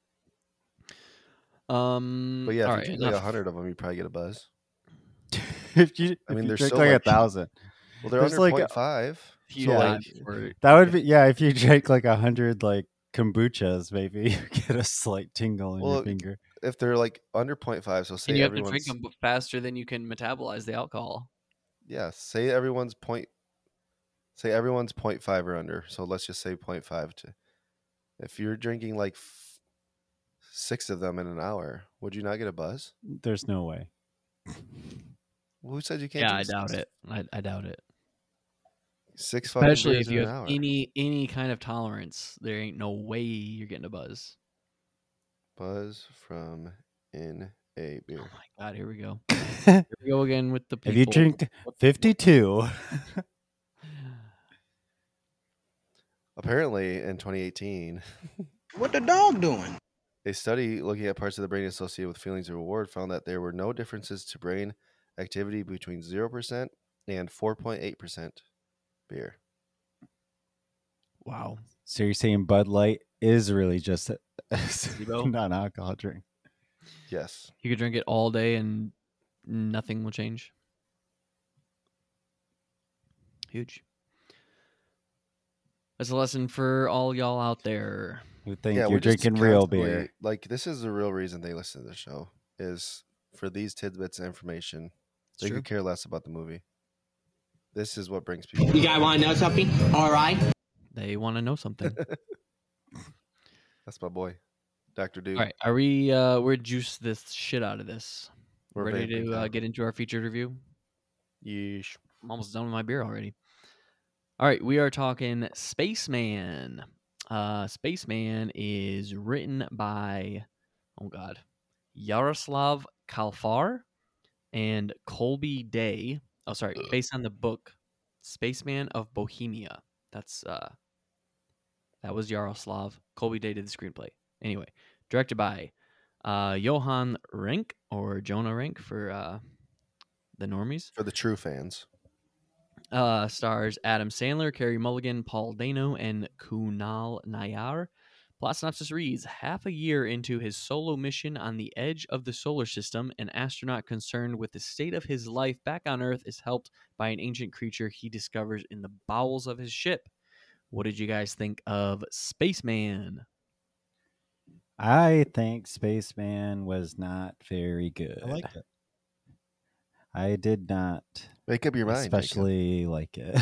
S1: Um.
S3: But yeah, if
S1: all
S3: you
S1: right,
S3: drink like
S1: enough.
S3: a hundred of them, you probably get a buzz.
S2: if you
S3: I
S2: if
S3: mean,
S2: you
S3: they're
S2: drink
S3: so,
S2: like a
S3: like-
S2: thousand,
S3: Well, they're
S2: There's
S3: under
S2: like
S3: point
S2: a-
S3: five.
S1: Few
S3: So
S2: Yeah.
S3: like,
S1: times where
S2: that would
S1: you
S2: be yeah. If you drink like a hundred like kombuchas, maybe you get a slight tingle in
S3: Well,
S2: your finger.
S3: if they're like under point five, so
S1: get-
S3: say
S1: and you have to
S3: everyone's
S1: drink them faster than you can metabolize the alcohol.
S3: yeah, say everyone's point, say everyone's point five or under. So let's just say point five to. If you're drinking like f- six of them in an hour, would you not get a buzz?
S2: There's no way.
S3: Well, who said you can't?
S1: Yeah, I
S3: drink
S1: doubt
S3: six,
S1: it. I, I doubt it.
S3: Six fucking
S1: Especially
S3: beers
S1: if you
S3: in an
S1: have
S3: hour.
S1: any any kind of tolerance, there ain't no way you're getting a buzz.
S3: Buzz from in a beer.
S1: Oh my god, here we go.
S2: if
S1: Here we go again with the people.
S2: you drink fifty-two,
S3: Apparently, in twenty eighteen,
S6: What the dog doing?
S3: a study looking at parts of the brain associated with feelings of reward found that there were no differences to brain activity between zero percent and four point eight percent beer.
S1: Wow.
S2: so you're saying Bud Light is really just a
S1: Placebo?
S2: non-alcohol drink?
S3: Yes.
S1: You could drink it all day and nothing will change. Huge. That's a lesson for all y'all out there.
S2: Who think
S3: yeah,
S2: you're
S3: we're just
S2: drinking real
S3: constantly-
S2: beer?
S3: Like, this is the real reason they listen to the show, is for these tidbits of information.
S1: It's
S3: They
S1: true.
S3: could care less about the movie. This is what brings people.
S6: You guys want to know something? All right.
S1: They want to know something.
S3: That's my boy, Doctor Dude.
S1: All right, are we? Uh, we're juice this shit out of this.
S3: We're
S1: Ready
S3: vamping
S1: to uh,
S3: time.
S1: get into our featured review?
S3: Yeesh.
S1: I'm almost done with my beer already. All right, we are talking Spaceman. Uh, Spaceman is written by, oh god, Yaroslav Kalfar and Colby Day. Oh, sorry, based on the book Spaceman of Bohemia. That's uh, that was Yaroslav. Colby Day did the screenplay. Anyway, directed by uh, Johan Renck or Jonah Renck for uh, the normies.
S3: For the true fans.
S1: Uh, stars Adam Sandler, Carey Mulligan, Paul Dano, and Kunal Nayar. Plot synopsis reads: half a year into his solo mission on the edge of the solar system, an astronaut concerned with the state of his life back on Earth is helped by an ancient creature he discovers in the bowels of his ship. What did you guys think of Spaceman?
S2: I think Spaceman was not very good.
S7: I liked it.
S2: I did not
S3: Make up your mind. Jacob.
S2: especially like it.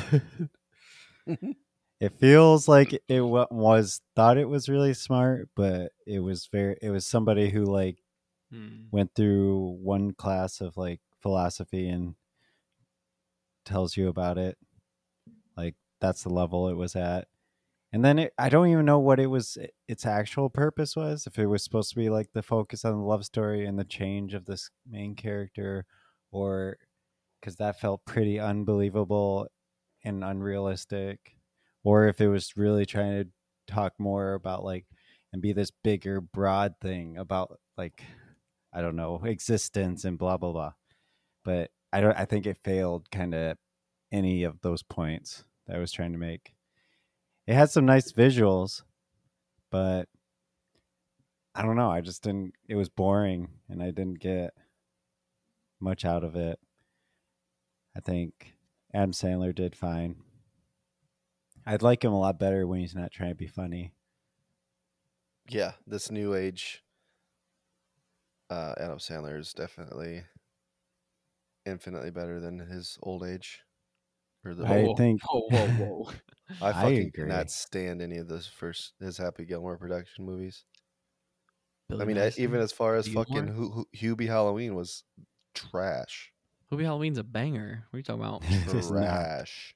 S2: It feels like it wa- was thought it was really smart, but it was very it was somebody who like
S1: Hmm.
S2: went through one class of like philosophy and tells you about it. Like that's the level it was at. And then it, I don't even know what it was its actual purpose was, if it was supposed to be like the focus on the love story and the change of this main character, or because that felt pretty unbelievable and unrealistic, or if it was really trying to talk more about like and be this bigger broad thing about like I don't know, existence and blah blah blah. But I don't I think it failed kind of any of those points that I was trying to make. It had some nice visuals, but I don't know, I just didn't it was boring and I didn't get much out of it. I think Adam Sandler did fine. I'd like him a lot better when he's not trying to be funny.
S3: Yeah, this new age uh, Adam Sandler is definitely infinitely better than his old age. Or the
S2: I
S1: Whoa,
S2: think
S1: Whoa, whoa, whoa!
S3: I
S2: I
S3: fucking
S2: agree.
S3: cannot stand any of those first his Happy Gilmore production movies.
S1: Billy
S3: I mean, I,
S1: Madison,
S3: even as far as
S1: Gilmore?
S3: fucking Hu- Hu- Hubie Halloween was trash,
S1: Hubie Halloween's a banger. What are you talking about?
S2: it is not.
S3: trash.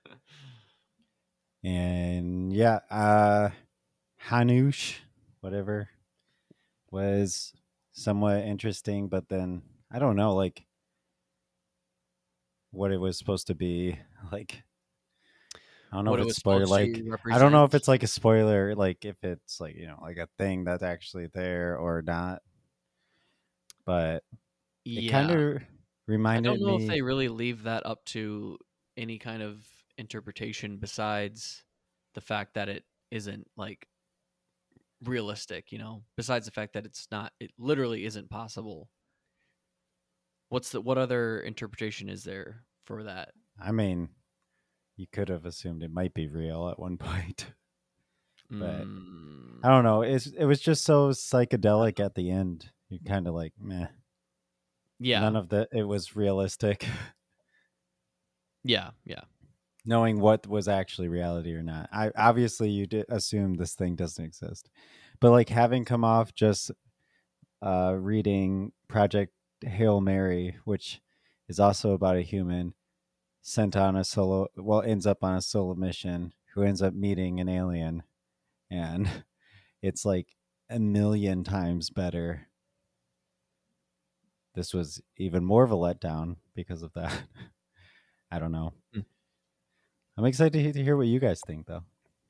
S2: And yeah, uh Hanush, whatever, was somewhat interesting, but then I don't know, like what it was supposed to be. Like I don't know
S1: What
S2: if
S1: it
S2: it's
S1: was
S2: spoiler.
S1: supposed to
S2: Like I don't know if
S1: represent.
S2: it's like a spoiler, like if it's like you know like a thing that's actually there or not. But it
S1: Yeah.
S2: kind of
S1: I
S2: reminded
S1: don't know
S2: me.
S1: if they really leave that up to any kind of interpretation besides the fact that it isn't like realistic, you know, besides the fact that it's not, it literally isn't possible. What's the, what other interpretation is there for that?
S2: I mean, you could have assumed it might be real at one point, but
S1: Mm,
S2: I don't know. It's it was just so psychedelic at the end. You're kind of like, meh.
S1: yeah.
S2: None of the it was realistic.
S1: Yeah. Yeah.
S2: Knowing what was actually reality or not. I obviously you did assume this thing doesn't exist, but like having come off just uh, reading Project Hail Mary, which is also about a human sent on a solo, well, ends up on a solo mission who ends up meeting an alien, and it's like a million times better. This was even more of a letdown because of that. I don't know.
S1: Mm.
S2: I'm excited to he- to hear what you guys think, though.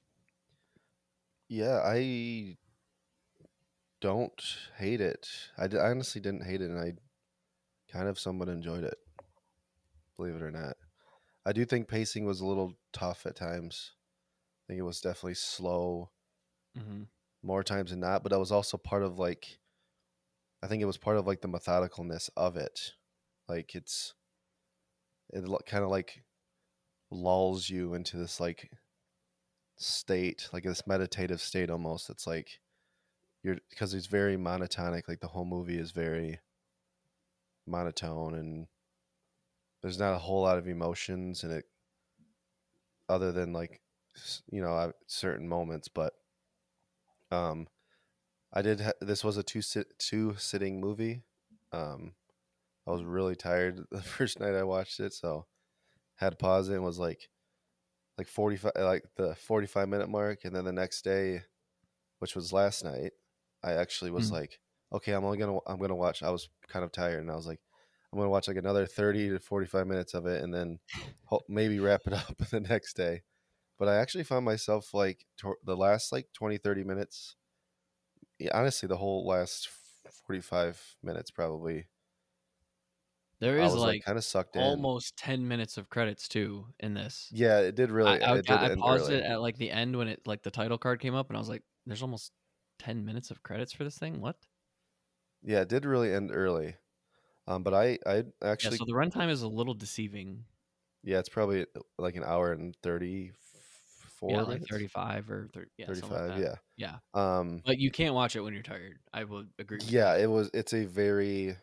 S3: Yeah, I don't hate it. I, d- I honestly didn't hate it, and I kind of somewhat enjoyed it. Believe it or not, I do think pacing was a little tough at times. I think it was definitely slow
S1: Mm-hmm.
S3: more times than not, but that was also part of like, I think it was part of like the methodicalness of it. Like it's, it kind of like lulls you into this like state, like this meditative state almost. It's like you're, because it's very monotonic. Like the whole movie is very monotone, and there's not a whole lot of emotions in it, other than like s- you know uh, certain moments. But um, I did. Ha- this was a two sit two sitting movie. Um, I was really tired the first night I watched it, so had to pause it and was like like forty-five, like the forty-five minute mark, and then the next day, which was last night, I actually was
S1: Mm.
S3: like, okay, I'm only gonna I'm gonna watch. I was kind of tired, and I was like, I'm gonna watch like another thirty to forty-five minutes of it, and then ho- maybe wrap it up the next day. But I actually found myself like tor- the last like twenty, thirty minutes. Yeah, honestly, the whole last forty-five minutes probably.
S1: There
S3: I
S1: is
S3: was like
S1: like
S3: kind of sucked in.
S1: almost ten minutes of credits too in this.
S3: Yeah, it did
S1: I
S3: really.
S1: I,
S3: It did
S1: I
S3: end
S1: paused
S3: early.
S1: it at like the end when it like the title card came up, and I was like, "There's almost ten minutes of credits for this thing. What?"
S3: Yeah, it did really end early. Um, but I, I
S1: Yeah.
S3: actually,
S1: So the runtime is a little deceiving.
S3: yeah, it's probably uh, like an hour and
S1: Yeah,
S3: thirty-four
S1: like
S3: minutes,
S1: thirty-five or thirty, yeah, something like
S3: thirty-five.
S1: that.
S3: Yeah.
S1: Yeah,
S3: Um,
S1: but you can't watch it when you're tired. I would agree with
S3: yeah,
S1: that.
S3: it was. It's a very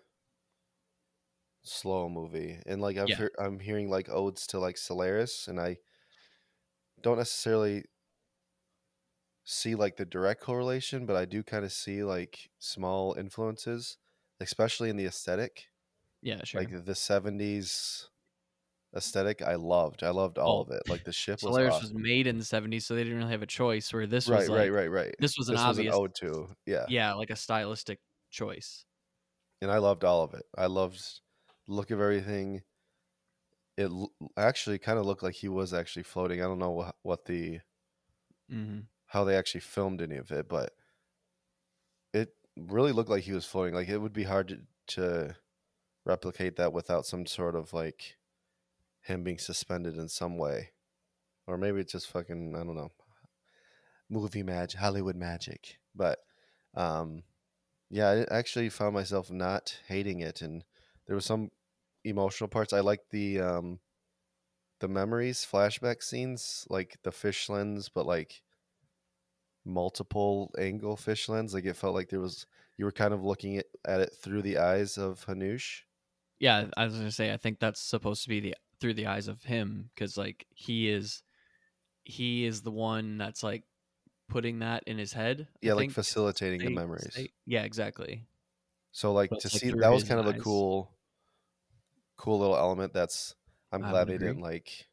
S3: slow movie, and like I've
S1: Yeah.
S3: heard, I'm hearing like odes to like Solaris, and I don't necessarily see like the direct correlation, but I do kind of see like small influences, especially in the aesthetic,
S1: Yeah. Sure.
S3: like the seventies aesthetic. I loved. I loved all
S1: Well,
S3: of it. Like the ship was
S1: Solaris was
S3: awesome.
S1: made in the seventies, so they didn't really have a choice. Where this was
S3: Right, right,
S1: like,
S3: right, right.
S1: this was an
S3: This was an
S1: obvious,
S3: ode to, yeah.
S1: yeah, like a stylistic choice.
S3: And I loved all of it. I loved the look of everything. It l- actually kind of looked like he was actually floating. I don't know what, what the
S1: Mm-hmm.
S3: how they actually filmed any of it, but it really looked like he was floating. Like it would be hard to, to replicate that without some sort of like him being suspended in some way, or maybe it's just fucking I don't know, movie magic, Hollywood magic. But um, yeah, I actually found myself not hating it, and there was some emotional parts. I liked the um, the memories, flashback scenes, like the fish lens, but like multiple angle fish lens. Like it felt like there was you were kind of looking at, at it through the eyes of Hanush.
S1: Yeah, I was gonna say, I think that's supposed to be the through the eyes of him, because like he is he is the one that's like putting that in his head. I
S3: Yeah, like
S1: think is the
S3: facilitating the
S1: state,
S3: memories.
S1: state. Yeah, exactly.
S3: So like
S1: But
S3: to
S1: it's like
S3: see
S1: through
S3: that was
S1: his
S3: kind of a
S1: eyes.
S3: cool, cool little element. That's I'm
S1: I
S3: glad
S1: would
S3: they
S1: agree.
S3: didn't like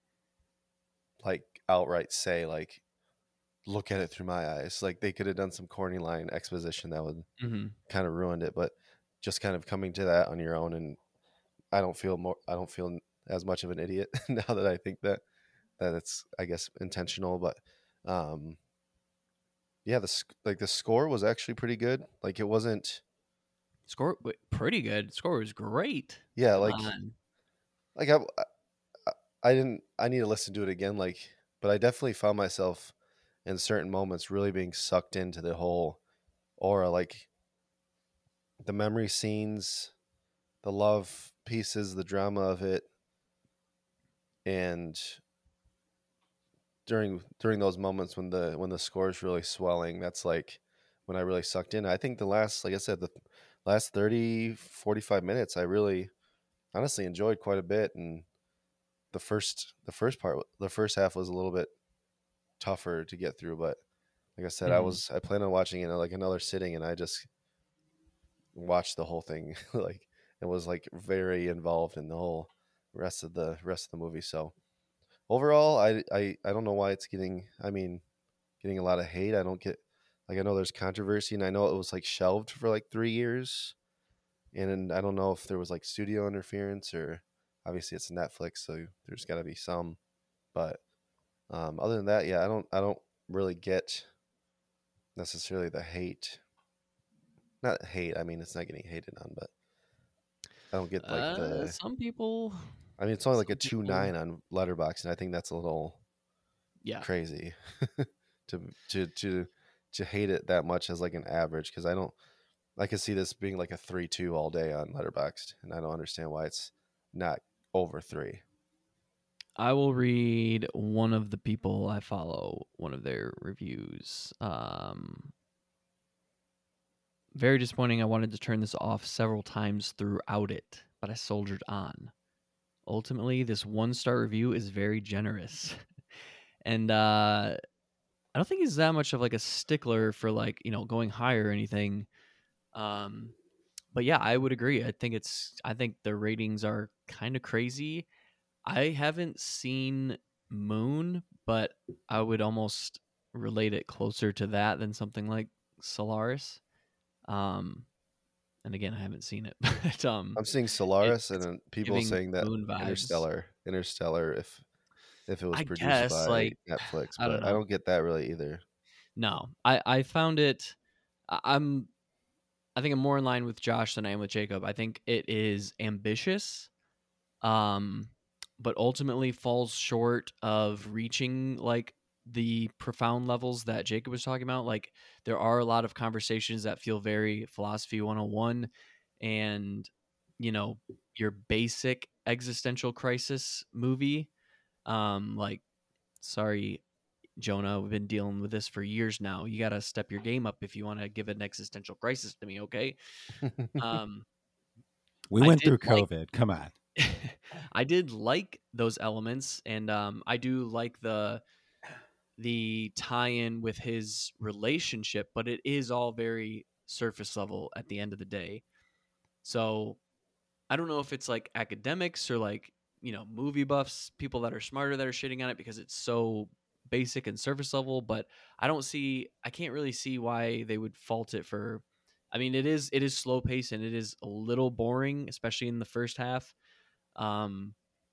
S3: like outright say like look at it through my eyes. Like they could have done some corny line exposition that would
S1: Mm-hmm.
S3: kind of ruined it, but just kind of coming to that on your own, and I don't feel more I don't feel as much of an idiot now that I think that that it's I guess intentional, but um yeah, the sc- like the score was actually pretty good. Like it wasn't
S1: Score w- pretty good. Score was great.
S3: yeah,
S1: Come
S3: like
S1: on.
S3: like I I I didn't. I need to listen to it again. Like, but I definitely found myself in certain moments really being sucked into the whole aura, like the memory scenes, the love pieces, the drama of it, and during during those moments when the when the score is really swelling, that's like when I really sucked in. I think the last, like I said, the last thirty, forty-five minutes, I really honestly enjoyed quite a bit, and the first the first part, the first half was a little bit tougher to get through, but like I said, I
S1: Mhm.
S3: was I plan on watching it like another sitting, and I just watched the whole thing like it was like very involved in the whole rest of the rest of the movie. So overall, I I I don't know why it's getting. I mean, getting a lot of hate. I don't get like I know there's controversy, and I know it was like shelved for like three years, and then I don't know if there was like studio interference or obviously it's Netflix, so there's got to be some. But um, other than that, yeah, I don't I don't really get necessarily the hate. Not hate. I mean, it's not getting hated on, but I don't get like
S1: Uh,
S3: the.
S1: some people,
S3: I mean, it's only like a
S1: some
S3: two
S1: people,
S3: nine on Letterboxd, and I think that's a little
S1: yeah.
S3: crazy to to to to hate it that much as like an average, because I don't. I could see this being like a three two all day on Letterboxd, and I don't understand why it's not over three.
S1: I will read one of the people I follow, one of their reviews. Um, very disappointing. I wanted to turn this off several times throughout it, but I soldiered on. Ultimately, this one star review is very generous. and uh, I don't think he's that much of like a stickler for like, you know, going higher or anything. Um, but yeah, I would agree. I think it's, I think the ratings are kind of crazy. I haven't seen Moon, but I would almost relate it closer to that than something like Solaris. Um, and again, I haven't seen it, but um,
S3: I'm seeing
S1: it,
S3: Solaris and
S1: it's
S3: then people
S1: giving
S3: saying that
S1: Moon vibes.
S3: Interstellar, Interstellar, if if it was
S1: I
S3: produced
S1: guess,
S3: by
S1: like,
S3: Netflix,
S1: I don't
S3: but I
S1: know.
S3: don't get that really either.
S1: No, I I found it. I- I'm I think I'm more in line with Josh than I am with Jacob. I think it is ambitious, um, but ultimately falls short of reaching like the profound levels that Jacob was talking about. Like there are a lot of conversations that feel very philosophy one oh one and you know, your basic existential crisis movie. Um, like sorry, Jonah, we've been dealing with this for years now. You got to step your game up if you want to give an existential crisis to me, okay? Um,
S2: We
S1: I
S2: went
S1: did
S2: through
S1: like
S2: COVID. Come on.
S1: I did like those elements, and um, I do like the the tie-in with his relationship, but it is all very surface level at the end of the day. So I don't know if it's like academics or like, you know, movie buffs, people that are smarter that are shitting on it because it's so basic and surface level, but I don't see I can't really see why they would fault it for. I mean, it is it is slow paced and it is a little boring, especially in the first half. Um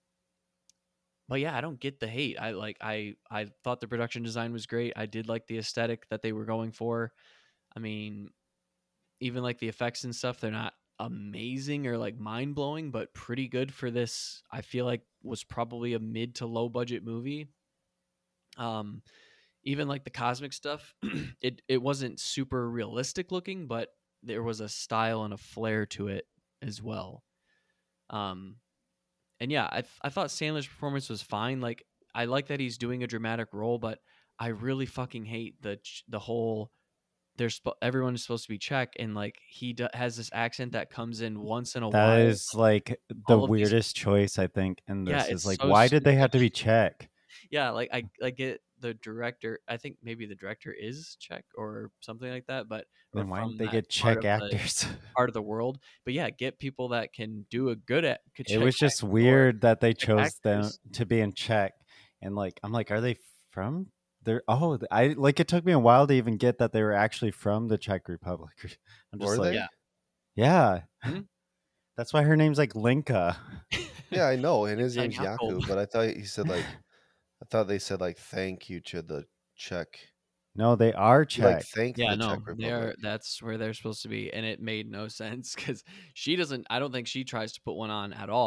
S1: but yeah, I don't get the hate. I like I I thought the production design was great. I did like the aesthetic that they were going for. I mean, even like the effects and stuff, they're not amazing or like mind blowing, but pretty good for this. I feel like was probably a mid to low budget movie. Um, even like the cosmic stuff, it it wasn't super realistic looking, but there was a style and a flair to it as well. Um, and yeah, I th- I thought Sandler's performance was fine. Like I like that he's doing a dramatic role, but I really fucking hate the ch- the whole there's sp- everyone is supposed to be Czech, and like he do- has this accent that comes in once in a
S2: That
S1: while.
S2: is like the
S1: All of these,
S2: weirdest choice I think in
S1: yeah,
S2: this is
S1: it's
S2: like
S1: so
S2: why did they
S1: stupid.
S2: have to be Czech?
S1: Yeah, like I I get the director. I think maybe the director is Czech or something like that, but or
S2: Then why didn't
S1: from
S2: they
S1: that
S2: get
S1: part
S2: Czech
S1: of the
S2: actors?
S1: part of the world. But yeah, get people that can do a good at could
S2: It
S1: Czech
S2: was just
S1: accent or
S2: weird that they
S1: Czech
S2: chose them
S1: actors.
S2: to be in Czech, and like I'm like, are they from there? Oh, I like it took me a while to even get that they were actually from the Czech Republic. I'm just
S3: Were
S2: like,
S3: they?
S1: Yeah.
S2: yeah,
S1: Hmm?
S2: that's why her name's like Linka.
S3: Yeah, I know, and his
S1: And
S3: name's
S1: Jakob.
S3: Yaku, but I thought he said like I thought they said like thank you to the Czech.
S2: No, they are
S3: He like
S2: Czech.
S3: thanked
S1: Yeah,
S3: the Czech
S1: no, they
S3: Republic.
S1: are. That's where they're supposed to be, and it made no sense because she doesn't. I don't think she tries to put one on at all,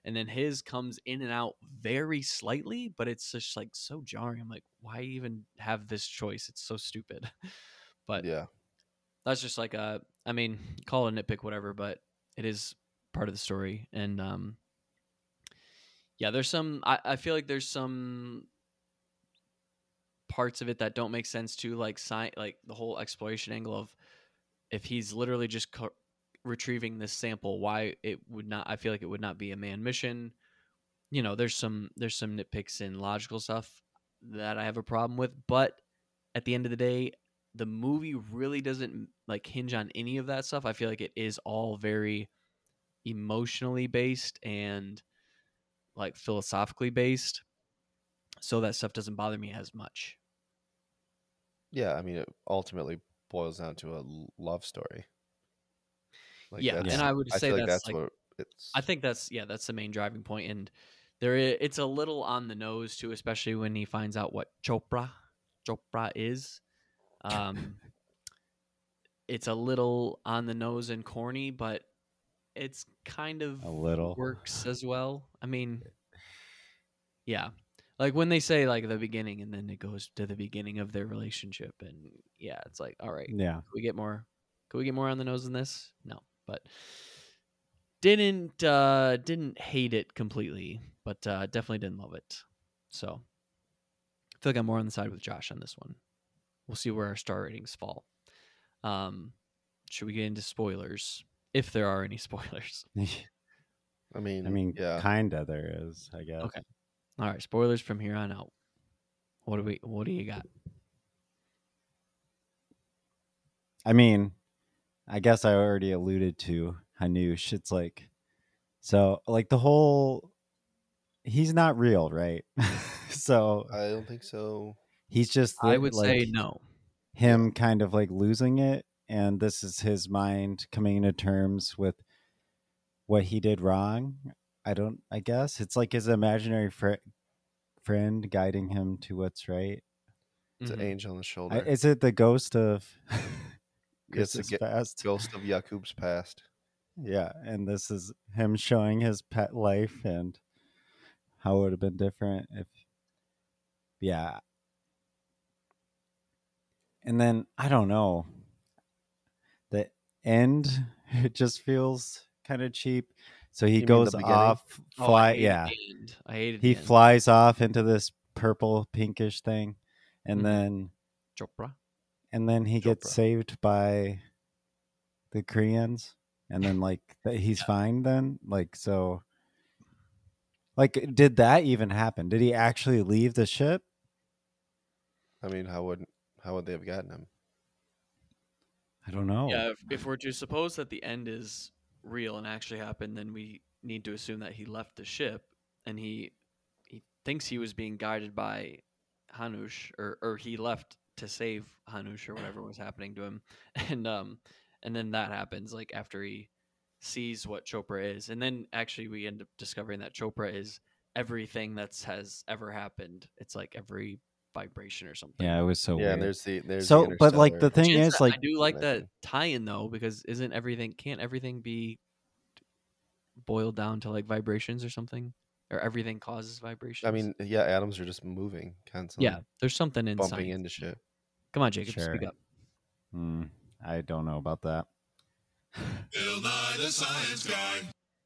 S1: and then his comes in and out very slightly, but it's just like so jarring. I'm like, why even have this choice? It's so stupid. But
S3: Yeah.
S1: that's just like a, I mean, call it a nitpick, whatever, but it is part of the story. And um, yeah, there's some, I, I feel like there's some parts of it that don't make sense too, like sci- like the whole exploration angle of if he's literally just co- retrieving this sample, why it would not, I feel like it would not be a manned mission. You know, there's some, there's some nitpicks and logical stuff that I have a problem with, but at the end of the day, the movie really doesn't like hinge on any of that stuff. I feel like it is all very emotionally based and like philosophically based, so that stuff doesn't bother me as much.
S3: Yeah, I mean, it ultimately boils down to a l- love story. Like
S1: Yeah,
S3: that's,
S1: and I would
S3: I
S1: say
S3: feel like
S1: that's
S3: that's
S1: like,
S3: what it's.
S1: I think that's yeah, that's the main driving point, and there i- it's a little on the nose too, especially when he finds out what Chopra Chopra is. Um, it's a little on the nose and corny, but it's kind of
S2: A little.
S1: works as well. I mean, yeah. Like when they say like the beginning and then it goes to the beginning of their relationship and yeah, it's like, all right,
S2: Yeah.
S1: can we get more can we get more on the nose than this? No. But didn't uh didn't hate it completely, but uh definitely didn't love it. So I feel like I'm more on the side with Josh on this one. We'll see where our star ratings fall. Um should we get into spoilers? If there are any spoilers.
S3: I mean,
S2: I mean,
S3: yeah.
S2: kinda there is, I guess.
S1: Okay. All right, spoilers from here on out. What do we what do you got?
S2: I mean, I guess I already alluded to Hanush. It's like, so like the whole, he's not real, right? So
S3: I don't think so.
S2: he's just
S1: I
S2: the-
S1: would
S2: like
S1: say no.
S2: him kind of like losing it. And this is his mind coming to terms with what he did wrong. I don't, I guess it's like his imaginary fr- friend guiding him to what's right.
S3: It's
S1: Mhm.
S3: an angel on the
S2: I,
S3: shoulder.
S2: is it the ghost of
S3: It's a
S2: Christmas
S3: ge-
S2: past?
S3: ghost of Yakub's past.
S2: Yeah, and this is him showing his pet life and how it would have been different if, yeah. And then I don't know, the end it just feels kind of cheap. So he
S3: You mean
S2: goes
S3: the beginning?
S2: off,
S1: Oh, I
S2: fly,
S1: hated
S2: yeah.
S1: the end. I hated
S2: He
S1: the end.
S2: flies off into this purple pinkish thing, and
S1: Mhm.
S2: then
S1: Chopra.
S2: and then he gets
S3: Chopra.
S2: saved by the Koreans, and then like th- he's fine then, like so. Like, did that even happen? Did he actually leave the ship?
S3: I mean, how would how would they have gotten him?
S2: I don't know.
S1: Yeah, if, if we're to suppose that the end is real and actually happened, then we need to assume that he left the ship and he he thinks he was being guided by Hanush, or or he left to save Hanush or whatever was happening to him, and um and then that happens like after he sees what Chopra is, and then actually we end up discovering that Chopra is everything that's has ever happened. It's like every vibration or something.
S2: Yeah, it was so
S3: yeah,
S2: weird.
S3: and there's the there's
S2: so,
S3: the
S2: but like the
S3: interstellar
S2: thing
S1: Which is,
S2: is, like,
S1: I do like that
S3: connection.
S1: tie-in though, because isn't everything can't everything be boiled down to like vibrations or something, or everything causes vibrations?
S3: I mean, yeah, atoms are just moving constantly,
S1: yeah, there's something in
S3: bumping
S1: science.
S3: into shit.
S1: Come on, Jacob,
S2: sure.
S1: speak up.
S2: Hmm, I don't know about that.
S7: Bill Nye the Science Guy.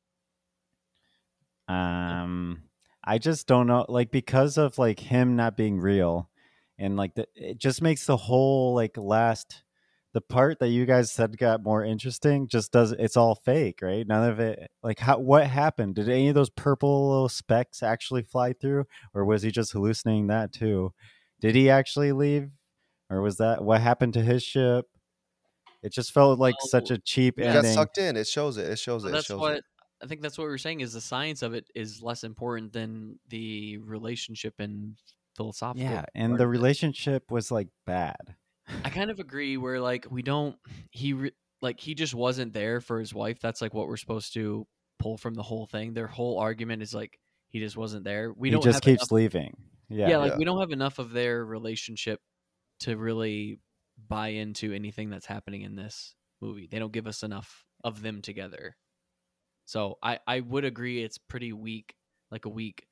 S2: Um, I just don't know, like because of like him not being real, and like the, it just makes the whole like last, the part that you guys said got more interesting. Just does it's all fake, right? None of it. Like how what happened? Did any of those purple little specks actually fly through, or was he just hallucinating that too? Did he actually leave, or was that what happened to his ship? It just felt like such
S1: Well,
S2: a cheap
S3: He
S1: Yeah.
S3: got
S2: ending.
S3: sucked in. It shows it. It shows
S1: So
S3: it. It
S1: that's
S3: shows
S1: what
S3: it.
S1: I think. That's what we were saying is the science of it is less important than the relationship and philosophical.
S2: Yeah, and
S1: part
S2: the
S1: of it.
S2: relationship was like bad.
S1: I kind of agree where like we don't he re- like he just wasn't there for his wife. That's like what we're supposed to pull from the whole thing. Their whole argument is like he just wasn't there. We
S2: he
S1: don't
S2: just
S1: have
S2: keeps
S1: enough,
S2: leaving. Yeah.
S1: yeah, like
S3: Yeah.
S1: we don't have enough of their relationship to really buy into anything that's happening in this movie. They don't give us enough of them together. So I I would agree it's pretty weak, like a weak.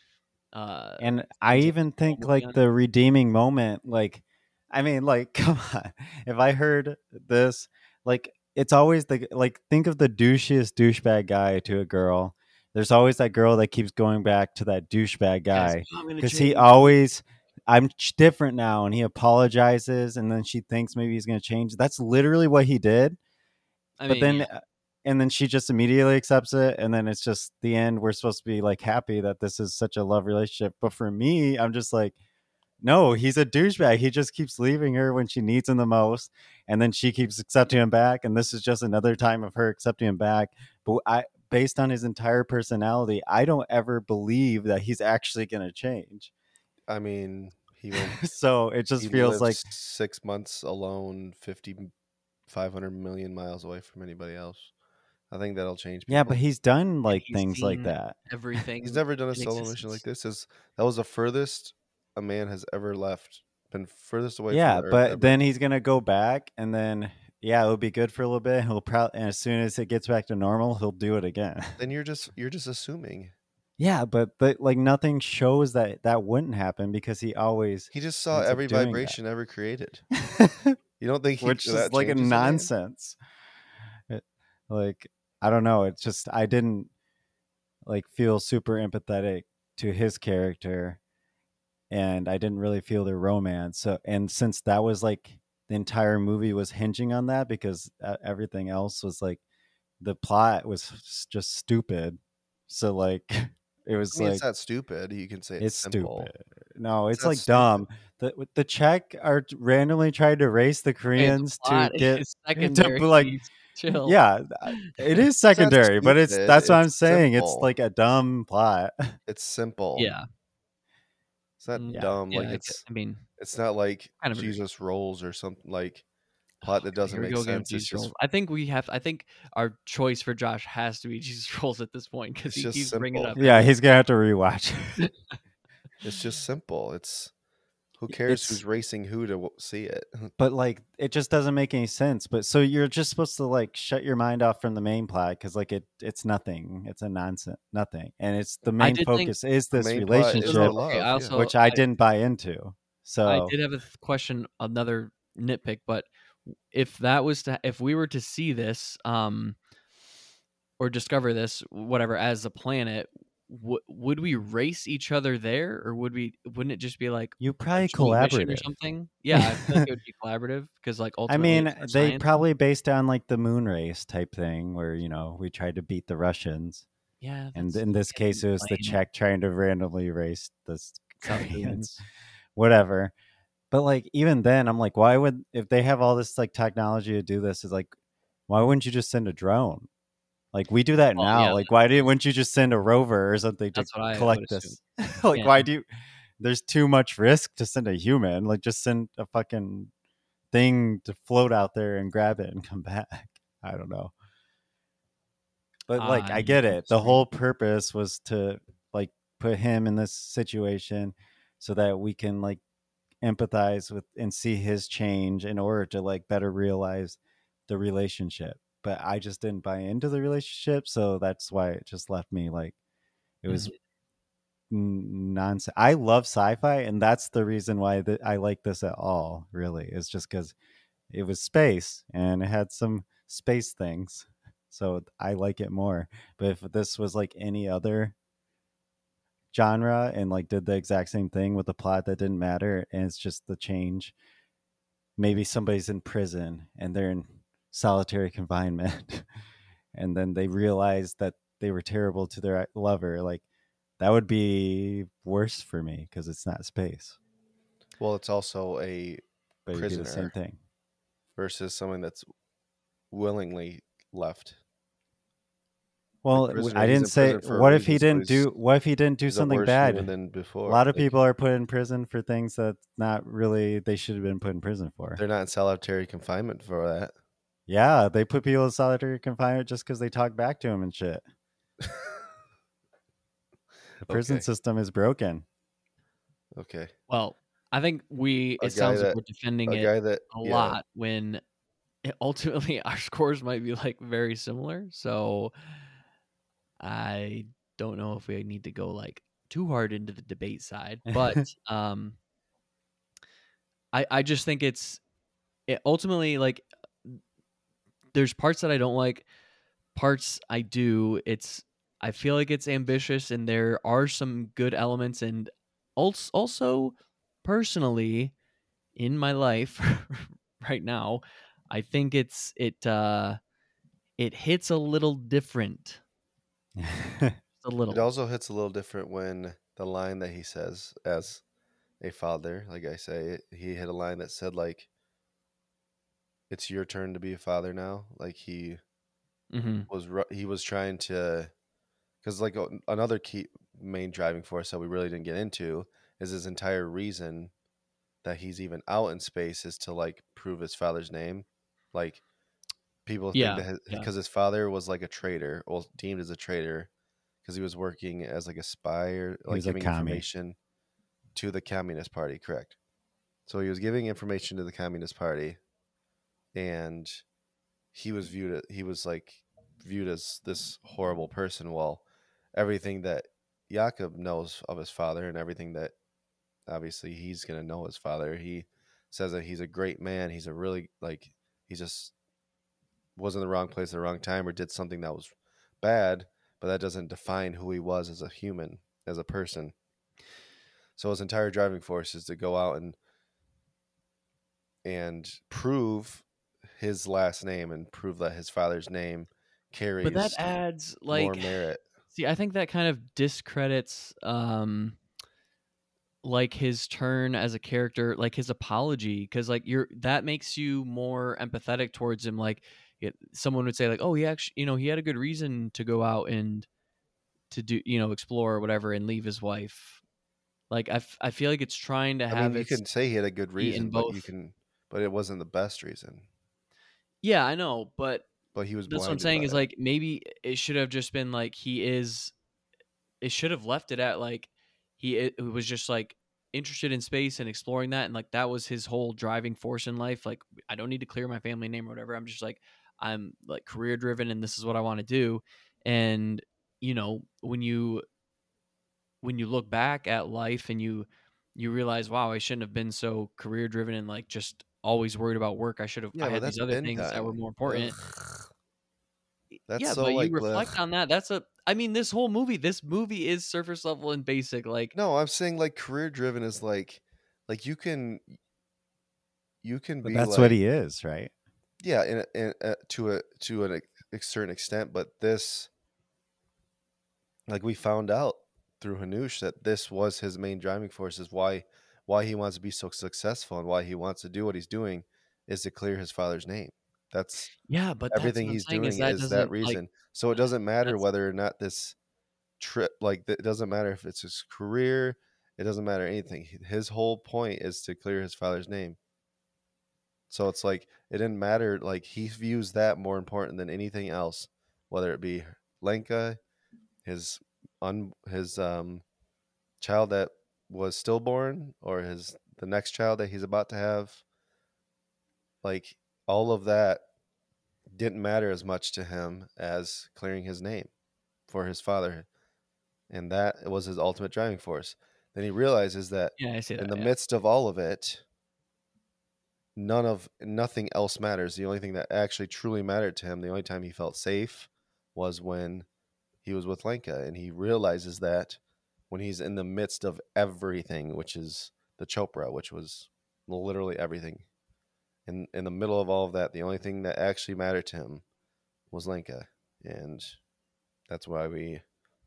S1: Uh,
S2: And I
S1: thing to
S2: even
S1: base the whole
S2: think
S1: movie
S2: like
S1: on.
S2: the redeeming moment, like, I mean, like, come on. If I heard this, like, it's always the, like, think of the douchiest douchebag guy to a girl. There's always that girl that keeps going back to that douchebag
S1: Yes,
S2: guy
S1: "Oh, I'm gonna
S2: because he
S1: change."
S2: always, I'm ch- different now. And he apologizes. And then she thinks maybe he's going to change. That's literally what he did.
S1: I
S2: But
S1: mean,
S2: then,
S1: yeah.
S2: uh, and then she just immediately accepts it. And then it's just the end. We're supposed to be like happy that this is such a love relationship. But for me, I'm just like, no, he's a douchebag. He just keeps leaving her when she needs him the most, and then she keeps accepting him back. And this is just another time of her accepting him back. But I, based on his entire personality, I don't ever believe that he's actually going to change.
S3: I mean, he won't.
S2: So it just
S3: He
S2: feels
S3: lives
S2: like,
S3: six months alone, fifty, five hundred million miles away from anybody else. I think that'll change people.
S2: yeah, but he's done
S1: And
S2: like
S1: he's
S2: things like
S1: seen
S2: that.
S1: everything.
S3: He's never done a
S1: in
S3: solo mission like
S1: existence.
S3: this. Is that was the furthest a man has ever left, been furthest away
S2: Yeah,
S3: from the earth
S2: but
S3: ever.
S2: then he's gonna go back, and then yeah, it'll be good for a little bit. He'll probably, and as soon as it gets back to normal, he'll do it again.
S3: Then you're just you're just assuming.
S2: Yeah, but but like nothing shows that that wouldn't happen because he always
S3: He just saw
S2: ends up
S3: every
S2: doing that.
S3: vibration ever created. You don't think he,
S2: Which
S3: that
S2: is like a
S3: changes man?
S2: nonsense. It- like I don't know. It's just I didn't like feel super empathetic to his character, and I didn't really feel the romance. So, and since that was like the entire movie was hinging on that, because uh, everything else was like the plot was s- just stupid. So like it was
S3: I mean,
S2: like
S3: it's not stupid. You can say it's,
S2: it's
S3: simple.
S2: stupid. No,
S3: It's
S2: it's
S3: not
S2: like
S3: stupid.
S2: dumb. The the Czech are t- randomly trying to race the
S1: Okay, the
S2: Koreans to
S1: plot
S2: get
S1: is
S2: to
S1: secondary.
S2: like
S1: Please chill.
S2: yeah, I- it is
S3: It's not
S2: secondary, but it's
S3: stupid,
S2: that's what I'm
S3: it's
S2: saying. It's
S3: simple.
S2: like a dumb plot.
S3: It's simple.
S1: Yeah.
S3: It's not
S1: Mm,
S2: Yeah.
S3: dumb.
S1: Yeah,
S3: Like
S1: I, get-
S3: it's
S1: I mean,
S3: it's not like
S1: kind of agree.
S3: Jesus rolls or something like plot that
S1: Okay,
S3: doesn't
S1: here we
S3: make
S1: go again.
S3: sense. It's
S1: Jesus
S3: just
S1: rolls. I think we have. I think our choice for Josh has to be Jesus rolls at this point because
S3: It's
S1: he
S3: just
S1: keeps bringing it
S3: simple.
S1: up.
S2: Yeah,
S1: every-
S2: he's gonna have to rewatch.
S3: it's just simple. It's who cares
S2: It's-
S3: who's racing who to w- see it.
S2: But like it just doesn't make any sense. But so you're just supposed to like shut your mind off from the main plot because like it it's nothing. It's a nonsense nothing, and it's the main
S1: did think
S2: focus is
S3: The
S2: this
S3: main plot is
S2: relationship,
S3: the
S1: Okay,
S3: love.
S1: I
S3: yeah.
S1: also
S2: which I,
S1: I,
S2: didn't buy into. So
S1: I did have a th- question, another nitpick, but if that was to, if we were to see this, um, or discover this, whatever, as a planet, w- would we race each other there, or would we? Wouldn't it just be like
S2: you
S1: a
S2: probably
S1: joint mission or
S2: collaborative.
S1: something? Yeah, I feel like it would be collaborative because, like,
S2: I
S1: ultimately,
S2: mean,
S1: it's for
S2: they
S1: science.
S2: probably based on like the moon race type thing where, you know, we tried to beat the Russians.
S1: Yeah,
S2: And
S1: that's
S2: in this
S1: getting
S2: case, it was the
S1: lame.
S2: Czech trying to randomly race the
S1: South
S2: Koreans,
S1: Koreans.
S2: whatever. But like, even then, I'm like, why would, if they have all this like technology to do this, is like, why wouldn't you just send a drone? Like, we do that
S1: Well,
S2: now.
S1: yeah,
S2: Like, why didn't, wouldn't you just send a rover or something to
S1: That's what I would
S2: collect
S1: assume.
S2: this? Like,
S1: Yeah.
S2: why do you, there's too much risk to send a human. Like, just send a fucking thing to float out there and grab it and come back. I don't know. But like, I
S1: I
S2: get it. The
S1: disagree.
S2: whole purpose was to like put him in this situation so that we can like empathize with and see his change in order to like better realize the relationship. But I just didn't buy into the relationship, so that's why it just left me like it was nonsense. I love sci-fi, and that's the reason why th- I like this at all. Really, it's just because it was space and it had some space things, so I like it more. But if this was like any other genre and like did the exact same thing with a plot that didn't matter, and it's just the change, maybe somebody's in prison and they're in solitary confinement and then they realize that they were terrible to their lover, like that would be worse for me because it's not space,
S3: Well, it's also a
S2: but it'd be the same
S3: prisoner
S2: thing.
S3: versus someone that's willingly left.
S2: Well,
S3: prisoner,
S2: I
S3: he's
S2: didn't
S3: in
S2: say
S3: prison for a
S2: what if he
S3: reason, so
S2: didn't
S3: he's-
S2: do what if he didn't do
S3: He's a
S2: something
S3: worse
S2: bad.
S3: human than before.
S2: A lot of
S3: Like,
S2: people are put in prison for things that not really they should have been put in prison for.
S3: They're not in solitary confinement for that.
S2: Yeah, they put people in solitary confinement just because they talk back to him and shit. The prison
S3: Okay.
S2: system is broken.
S3: Okay.
S1: Well, I think we.
S3: A
S1: It sounds
S3: guy
S1: like
S3: that-
S1: we're defending
S3: A
S1: it
S3: guy that
S1: a
S3: yeah,
S1: lot when it, ultimately our scores might be like very similar. So I don't know if we need to go like too hard into the debate side, but um, I I just think it's it ultimately like there's parts that I don't like, parts I do. It's I feel like it's ambitious, and there are some good elements, and also also personally in my life right now, I think it's it uh it hits a little different, just a
S3: It
S1: little.
S3: also hits a little different when the line that he says as a father, like I say, he hit a line that said like, "It's your turn to be a father now." Like he
S1: Mm-hmm.
S3: was ru- he was trying to, because like a- another key main driving force that we really didn't get into is his entire reason that he's even out in space is to like prove his father's name. Like people think
S1: Yeah,
S3: that
S1: yeah.
S3: because his, his father was like a traitor, well deemed as a traitor, because he was working as like a spy or
S2: He
S3: like
S2: was a
S3: giving
S2: commie.
S3: information to the Communist Party. Correct. So he was giving information to the Communist Party, and he was viewed. He was like viewed as this horrible person. Well, everything that Jakob knows of his father, and everything that obviously he's gonna know his father. He says that he's a great man. He's a really like he just was in the wrong place at the wrong time or did something that was bad, but that doesn't define who he was as a human, as a person. So his entire driving force is to go out and and prove his last name and prove that his father's name
S1: But that
S3: carries
S1: adds
S3: more
S1: like
S3: merit.
S1: see, I think that kind of discredits um like his turn as a character, like his apology, because like you're that makes you more empathetic towards him. Like it, someone would say like, oh, he actually, you know, he had a good reason to go out and to do, you know, explore or whatever and leave his wife. Like I, f- I feel like it's trying to
S3: I mean,
S1: have
S3: you
S1: its
S3: can say he had a good
S1: be in
S3: reason, but you
S1: both.
S3: can, but it wasn't the best reason.
S1: Yeah, I know, but
S3: But he was
S1: that's what I'm
S3: blinded by
S1: saying is
S3: it.
S1: like maybe it should have just been like he is. It should have left it at like he it was just like interested in space and exploring that, and like that was his whole driving force in life. Like I don't need to clear my family name or whatever. I'm just like I'm like career driven, and this is what I want to do. And you know when you when you look back at life and you you realize, wow, I shouldn't have been so career driven and like just always worried about work. I should have. I
S3: Yeah, but
S1: had
S3: that's
S1: these other
S3: bin
S1: things that were
S3: time.
S1: more
S3: Ugh.
S1: important.
S3: That's
S1: Yeah,
S3: so
S1: but you
S3: like,
S1: reflect
S3: blech.
S1: on that. That's a. I mean, this whole movie. This movie is surface level and basic. Like,
S3: No, I'm saying like career driven is like, like you can, you can
S2: But
S3: be
S2: that's what
S3: like,
S2: he is, right?
S3: yeah, in, a, in a, to a to an ex- certain extent, but this, like we found out through Hanush that this was his main driving force is why why he wants to be so successful and why he wants to do what he's doing is to clear his father's name. That's
S1: yeah, but that's
S3: everything
S1: what I'm
S3: he's
S1: saying is
S3: doing
S1: that
S3: is that
S1: doesn't like
S3: reason. So it doesn't matter
S1: that's
S3: whether or not this trip like it doesn't matter if it's his career, it doesn't matter anything. His whole point is to clear his father's name. So it's like it didn't matter. Like he views that more important than anything else, whether it be Lenka, his un his um child that was stillborn, or his the next child that he's about to have. Like all of that didn't matter as much to him as clearing his name for his father, and that was his ultimate driving force. Then he realizes that
S1: yeah, I see
S3: in
S1: that.
S3: the
S1: Yeah.
S3: midst of all of it, none of nothing else matters. The only thing that actually truly mattered to him, the only time he felt safe, was when he was with Lenka, and he realizes that when he's in the midst of everything, which is the Chopra, which was literally everything. In in the middle of all of that, the only thing that actually mattered to him was Lenka, and that's why we.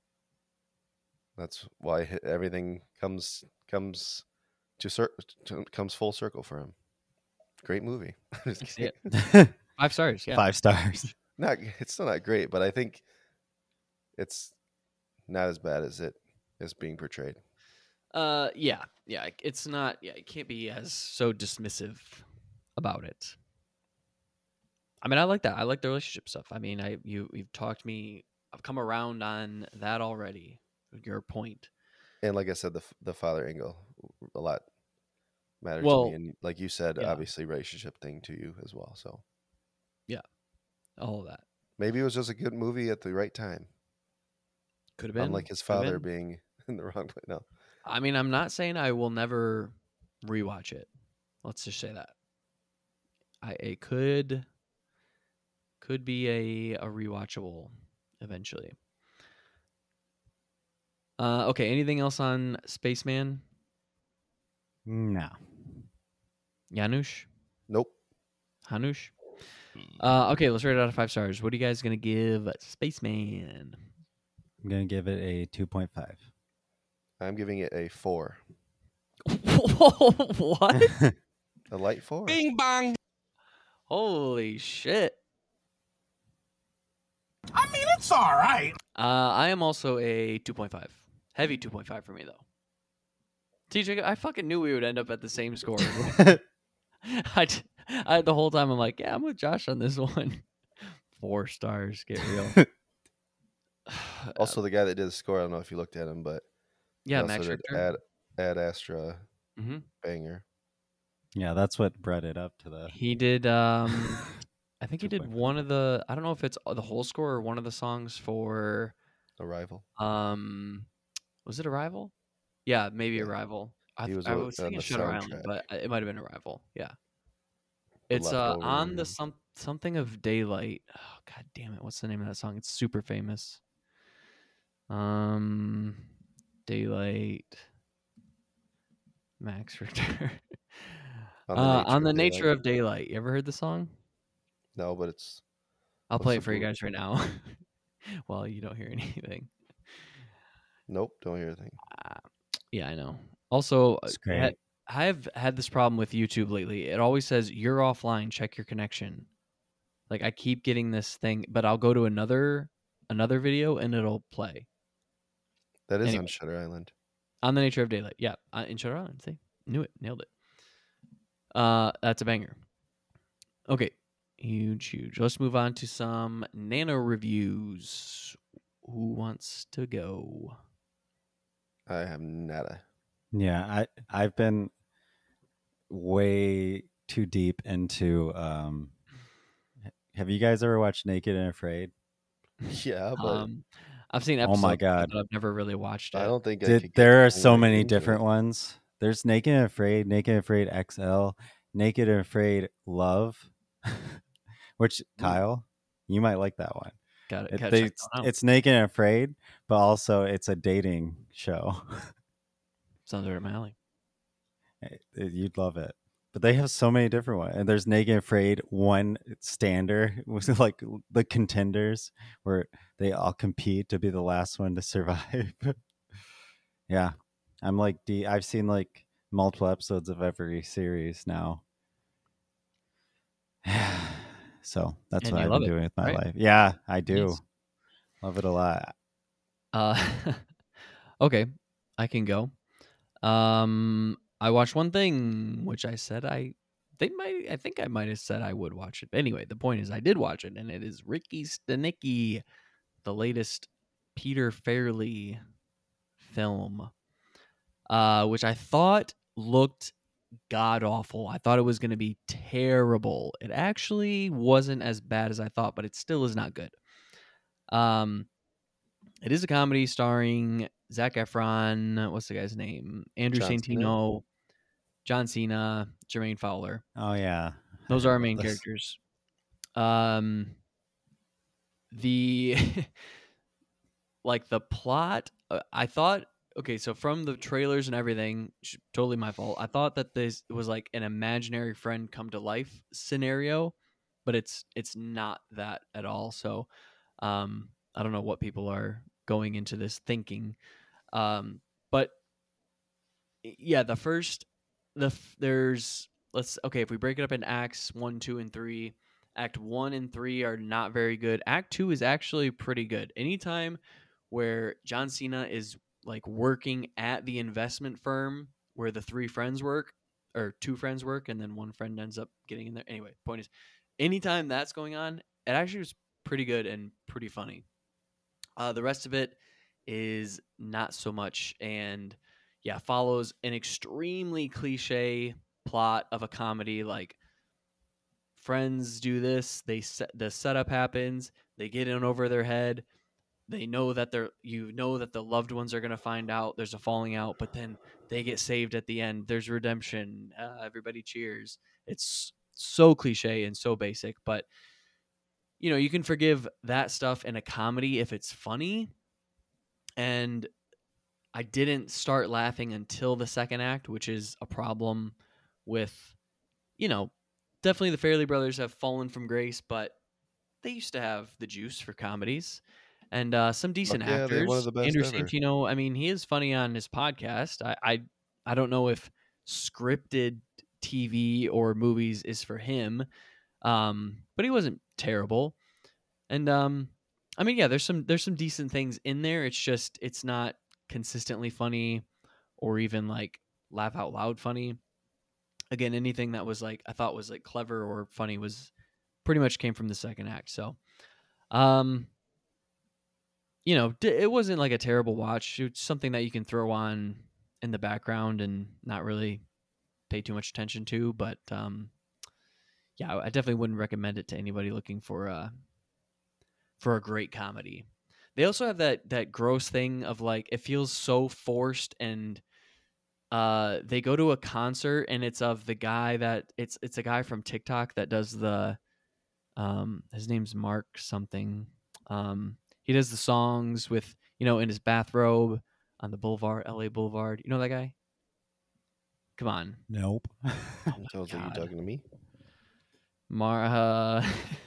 S3: That's why hi- everything comes comes to, cir- to comes full circle for him. Great movie. Just
S1: I see
S3: kidding.
S1: it. Five stars. Yeah.
S2: Five stars.
S3: Not it's still not great, but I think it's not as bad as it is being portrayed.
S1: Uh, yeah, yeah. It's not. Yeah, it can't be as so dismissive about it. I mean, I like that. I like the relationship stuff. I mean, I you you've talked me. I've come around on that already. Your point.
S3: And like I said, the f- the father angle a lot mattered to me,
S1: Well,
S3: and like you said,
S1: yeah,
S3: obviously relationship thing to you as well. So
S1: yeah, all of that.
S3: maybe it was just a good movie at the right time.
S1: Could have been.
S3: Unlike his
S1: could have
S3: father
S1: been.
S3: being in the wrong place. No.
S1: I mean, I'm not saying I will never rewatch it. Let's just say that. I it could could be a a rewatchable eventually. Uh, okay. Anything else on Spaceman?
S2: No.
S1: Janusz?
S3: Nope.
S1: Hanush? Uh, okay, let's rate it out of five stars. What are you guys gonna give Spaceman?
S2: I'm gonna give it a two point five.
S3: I'm giving it a four.
S1: What?
S3: A light four.
S6: Bing bong.
S1: Holy shit!
S6: I mean, it's all right.
S1: Uh, I am also a two point five. Heavy two point five for me though. T J, I fucking knew we would end up at the same score. I, j- I the whole time I'm like, yeah, I'm with Josh on this one. Four stars, get real.
S3: Also, the guy that did the score, I don't know if you looked at him, but he
S1: yeah,
S3: also
S1: Max
S3: did
S1: Richter.
S3: Ad, Ad Astra
S1: hmm
S3: banger.
S2: Yeah, that's what brought it up to the.
S1: He did. Um, I think he did
S2: two point five.
S1: one of the. I don't know if it's the whole score or one of the songs for.
S3: Arrival.
S1: Um, was it Arrival? Yeah, maybe
S3: Yeah.
S1: Arrival. I,
S3: He
S1: th-
S3: was
S1: I
S3: on-
S1: was
S3: on
S1: thinking
S3: the
S1: Shutter Island,
S3: soundtrack.
S1: but it might have been Arrival. Yeah.
S3: The
S1: It's uh
S3: Leftover.
S1: on the some something of Daylight. Oh god damn it! What's the name of that song? It's super famous. Um, Daylight. Max Richter.
S3: On
S1: On
S3: the
S1: the, uh,
S3: Nature
S1: on
S3: of
S1: the nature
S3: Daylight.
S1: of Daylight. You ever heard the song?
S3: No, but it's
S1: I'll
S3: What's
S1: play
S3: the
S1: it for you
S3: boot?
S1: guys right now. Well, you don't hear anything.
S3: nope. Don't hear anything.
S1: Uh, yeah, I know. Also, uh,
S2: It's
S1: ha-
S2: great.
S1: I've had this problem with YouTube lately. It always says you're offline. Check your connection. Like I keep getting this thing, but I'll go to another another video and it'll play
S3: That is
S1: Anyway.
S3: on Shutter Island.
S1: on the nature of Daylight. Yeah, uh, in Shutter Island. See, knew it, nailed it. Uh, that's a banger. Okay, huge, huge. Let's move on to some Nano reviews. Who wants to go?
S3: I have nada.
S2: Yeah, I I've been way too deep into. Um, have you guys ever watched Naked and Afraid?
S3: Yeah, but
S1: Um, I've seen
S2: Oh
S1: episodes,
S2: my
S1: of it,
S2: God.
S1: but I've never really watched it.
S3: I don't think I
S2: Did,
S3: could get
S2: there are so
S3: way
S2: many
S3: into
S2: different
S3: it.
S2: ones. There's Naked and Afraid, Naked and Afraid X L, Naked and Afraid Love, which Kyle, you might like that one.
S1: Got it.
S2: It,
S1: Gotta
S2: they,
S1: check that out.
S2: it's Naked and Afraid, but also it's a dating show.
S1: Sounds right up my alley.
S2: It- it- You'd love it. But they have so many different ones. And there's Naked and Afraid One Stander, which is like the contenders where they all compete to be the last one to survive. Yeah. I'm like D I've seen like multiple episodes of every series now. So that's
S1: And
S2: what
S1: you
S2: I've
S1: love
S2: been
S1: it,
S2: doing with my
S1: right?
S2: life. Yeah, I do.
S1: Nice.
S2: Love it a lot.
S1: Uh, okay, I can go. Um, I watched one thing, which I said I, they might, I think I might have said I would watch it. But anyway, the point is, I did watch it, and it is Ricky Stenicki, the latest Peter Farrelly film, uh, which I thought looked god awful. I thought it was going to be terrible. It actually wasn't as bad as I thought, but it still is not good. Um, it is a comedy starring Zac Efron. What's the guy's name? Andrew
S3: John Cena?
S1: Santino, John Cena, Jermaine Fowler.
S2: Oh yeah.
S1: Those
S2: I
S1: are
S2: heard
S1: our
S2: about
S1: main
S2: this.
S1: characters. Um, the like the plot. Uh, I thought okay, so from the trailers and everything, sh- totally my fault. I thought that this was like an imaginary friend come to life scenario, but it's it's not that at all. So, um, I don't know what people are going into this thinking. Um, but y- yeah, the first the f- there's let's okay if we break it up in acts one, two, and three. Act one and three are not very good. Act two is actually pretty good. Anytime where John Cena is like working at the investment firm where the three friends work, or two friends work, and then one friend ends up getting in there. Anyway, point is, anytime that's going on, it actually was pretty good and pretty funny. Uh, the rest of it is not so much, and yeah, follows an extremely cliche plot of a comedy. Like friends do this, they set the setup happens, they get in over their head, they know that they're you know that the loved ones are going to find out. There's a falling out, but then they get saved at the end. There's redemption. Uh, everybody cheers. It's so cliche and so basic, but you know, you can forgive that stuff in a comedy if it's funny. And I didn't start laughing until the second act, which is a problem with, you know, definitely the Farrelly brothers have fallen from grace, but they used to have the juice for comedies and uh, some decent
S3: Fuck yeah, they're
S1: actors.
S3: one of the best
S1: Andrew
S3: ever.
S1: Santino, I mean, he is funny on his podcast. I, I I don't know if scripted T V or movies is for him, um, but he wasn't terrible. And um, I mean, yeah, there's some there's some decent things in there. It's just it's not consistently funny or even like laugh out loud funny. Again, anything that was like I thought was like clever or funny was pretty much came from the second act. So, um, you know, d- it wasn't like a terrible watch. It's something that you can throw on in the background and not really pay too much attention to. But um, yeah, I definitely wouldn't recommend it to anybody looking for a for a great comedy. They also have that that gross thing of like it feels so forced, and uh, they go to a concert and it's of the guy that it's it's a guy from TikTok that does the um his name's Mark something. Um, he does the songs with you know in his bathrobe on the boulevard, L A Boulevard. You know that guy? Come on.
S2: Nope.
S1: Oh my
S3: Sounds like
S1: God.
S3: you're talking to me.
S1: Mar uh,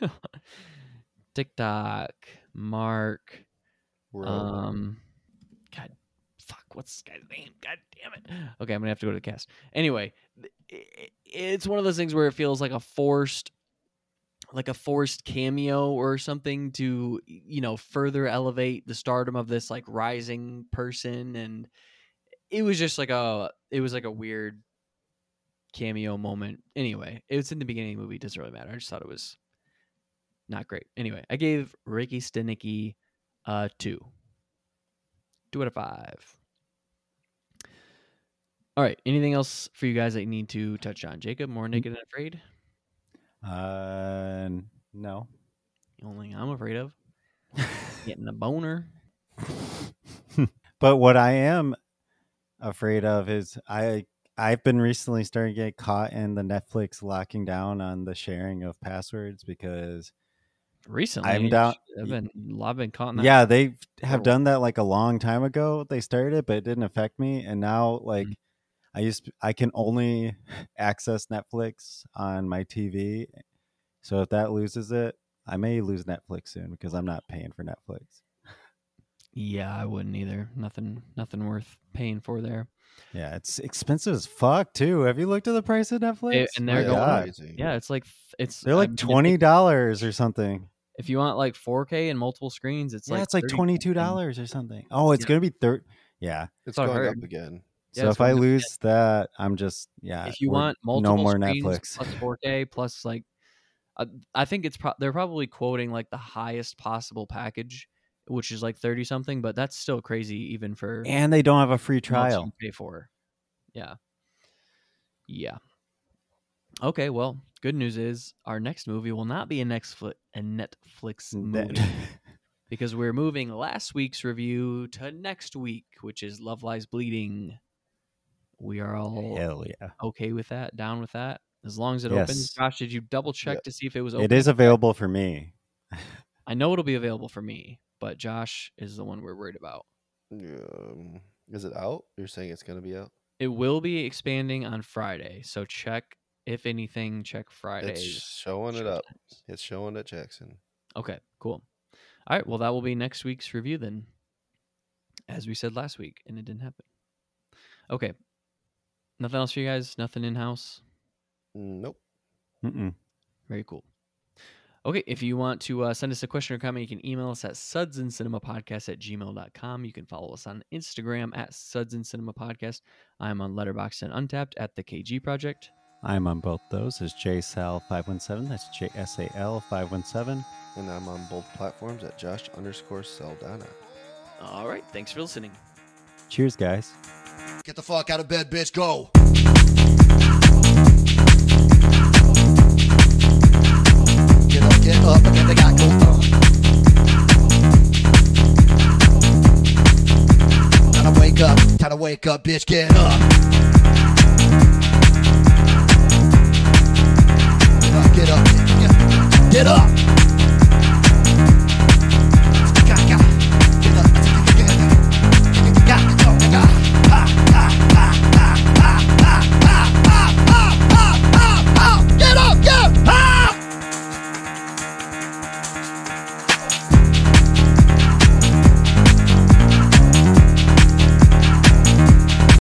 S1: TikTok Mark.
S3: Bro.
S1: Um, God, fuck, what's this guy's name? God damn it. Okay, I'm gonna have to go to the cast. Anyway, it, it's one of those things where it feels like a forced, like a forced cameo or something to you know further elevate the stardom of this like rising person, and it was just like a, it was like a weird cameo moment. Anyway, it was in the beginning of the movie. It doesn't really matter. I just thought it was not great. Anyway, I gave Ricky Stenicki uh two. Two out of five. All right. Anything else for you guys that you need to touch on? Jacob, more naked and afraid?
S2: Uh, no.
S1: The only thing I'm afraid of. Getting a boner.
S2: But what I am afraid of is I I've been recently starting to get caught in the Netflix locking down on the sharing of passwords because
S1: Recently,
S2: I'm down.
S1: I've been, I've been caught in that.
S2: Yeah, they have
S1: Horrible.
S2: done that like a long time ago. They started it, but it didn't affect me. And now, like,
S1: Mhm.
S2: I used I can only access Netflix on my T V. So if that loses it, I may lose Netflix soon because I'm not paying for Netflix.
S1: Yeah, I wouldn't either. Nothing, nothing worth paying for there.
S2: Yeah, it's expensive as fuck too. Have you looked at the price of Netflix?
S1: It- and they're
S2: My
S3: Yeah,
S1: going up.
S2: God.
S3: crazy.
S1: Yeah, it's like it's
S2: They're
S1: I
S2: like
S1: mean, if
S2: twenty
S1: it-
S2: dollars or something.
S1: If you want like four K and multiple screens, it's
S2: Yeah,
S1: like
S2: it's like
S1: thirty
S2: twenty two
S1: something.
S2: dollars or something. Oh, it's
S1: Yeah.
S2: gonna be thirty. Yeah.
S3: It's
S1: what I
S3: going
S1: heard.
S3: up again.
S1: Yeah,
S2: So
S1: it's
S2: if I
S1: going up again.
S2: lose that, I'm just yeah.
S1: If you
S2: we're-
S1: want multiple
S2: no more
S1: screens
S2: Netflix.
S1: plus four K plus like, uh, I think it's pro- they're probably quoting like the highest possible package, which is like thirty something, but that's still crazy even for
S2: And they don't have a free
S1: how much you
S2: trial.
S1: can pay for. Yeah, yeah. Okay, well, good news is our next movie will not be a Netflix a Netflix movie because we're moving last week's review to next week, which is Love Lies Bleeding. We are all
S2: Hell yeah.
S1: okay with that, down with that, as long as it
S2: Yes.
S1: opens. Josh, did you double check
S3: Yeah.
S1: to see if it was open?
S2: It is available for me.
S1: I know it'll be available for me, but Josh is the one we're worried about.
S3: Um, is it out? You're saying it's going to be out?
S1: It will be expanding on Friday, so check if anything. Check Friday.
S3: It's showing it up. It's showing at Jackson.
S1: Okay, cool. All right, well, that will be next week's review then, as we said last week, and it didn't happen. Okay, nothing else for you guys? Nothing in house?
S3: Nope.
S2: Mm-mm.
S1: Very cool. Okay, if you want to uh, send us a question or comment, you can email us at sudsandcinemapodcast at gmail dot com. You can follow us on Instagram at sudsandcinemapodcast. I'm on Letterboxd and Untapped at the K G Project.
S2: I'm on both those as J S A L five one seven. That's J S A L five one seven.
S3: And I'm on both platforms at Josh underscore Saldana.
S1: All right, thanks for listening.
S2: Cheers, guys.
S7: Get the fuck out of bed, bitch. Go.
S8: Get up, get up, and then they got go. Uh.
S7: Time to wake up, bitch, get up. Uh, Get up, get, get up.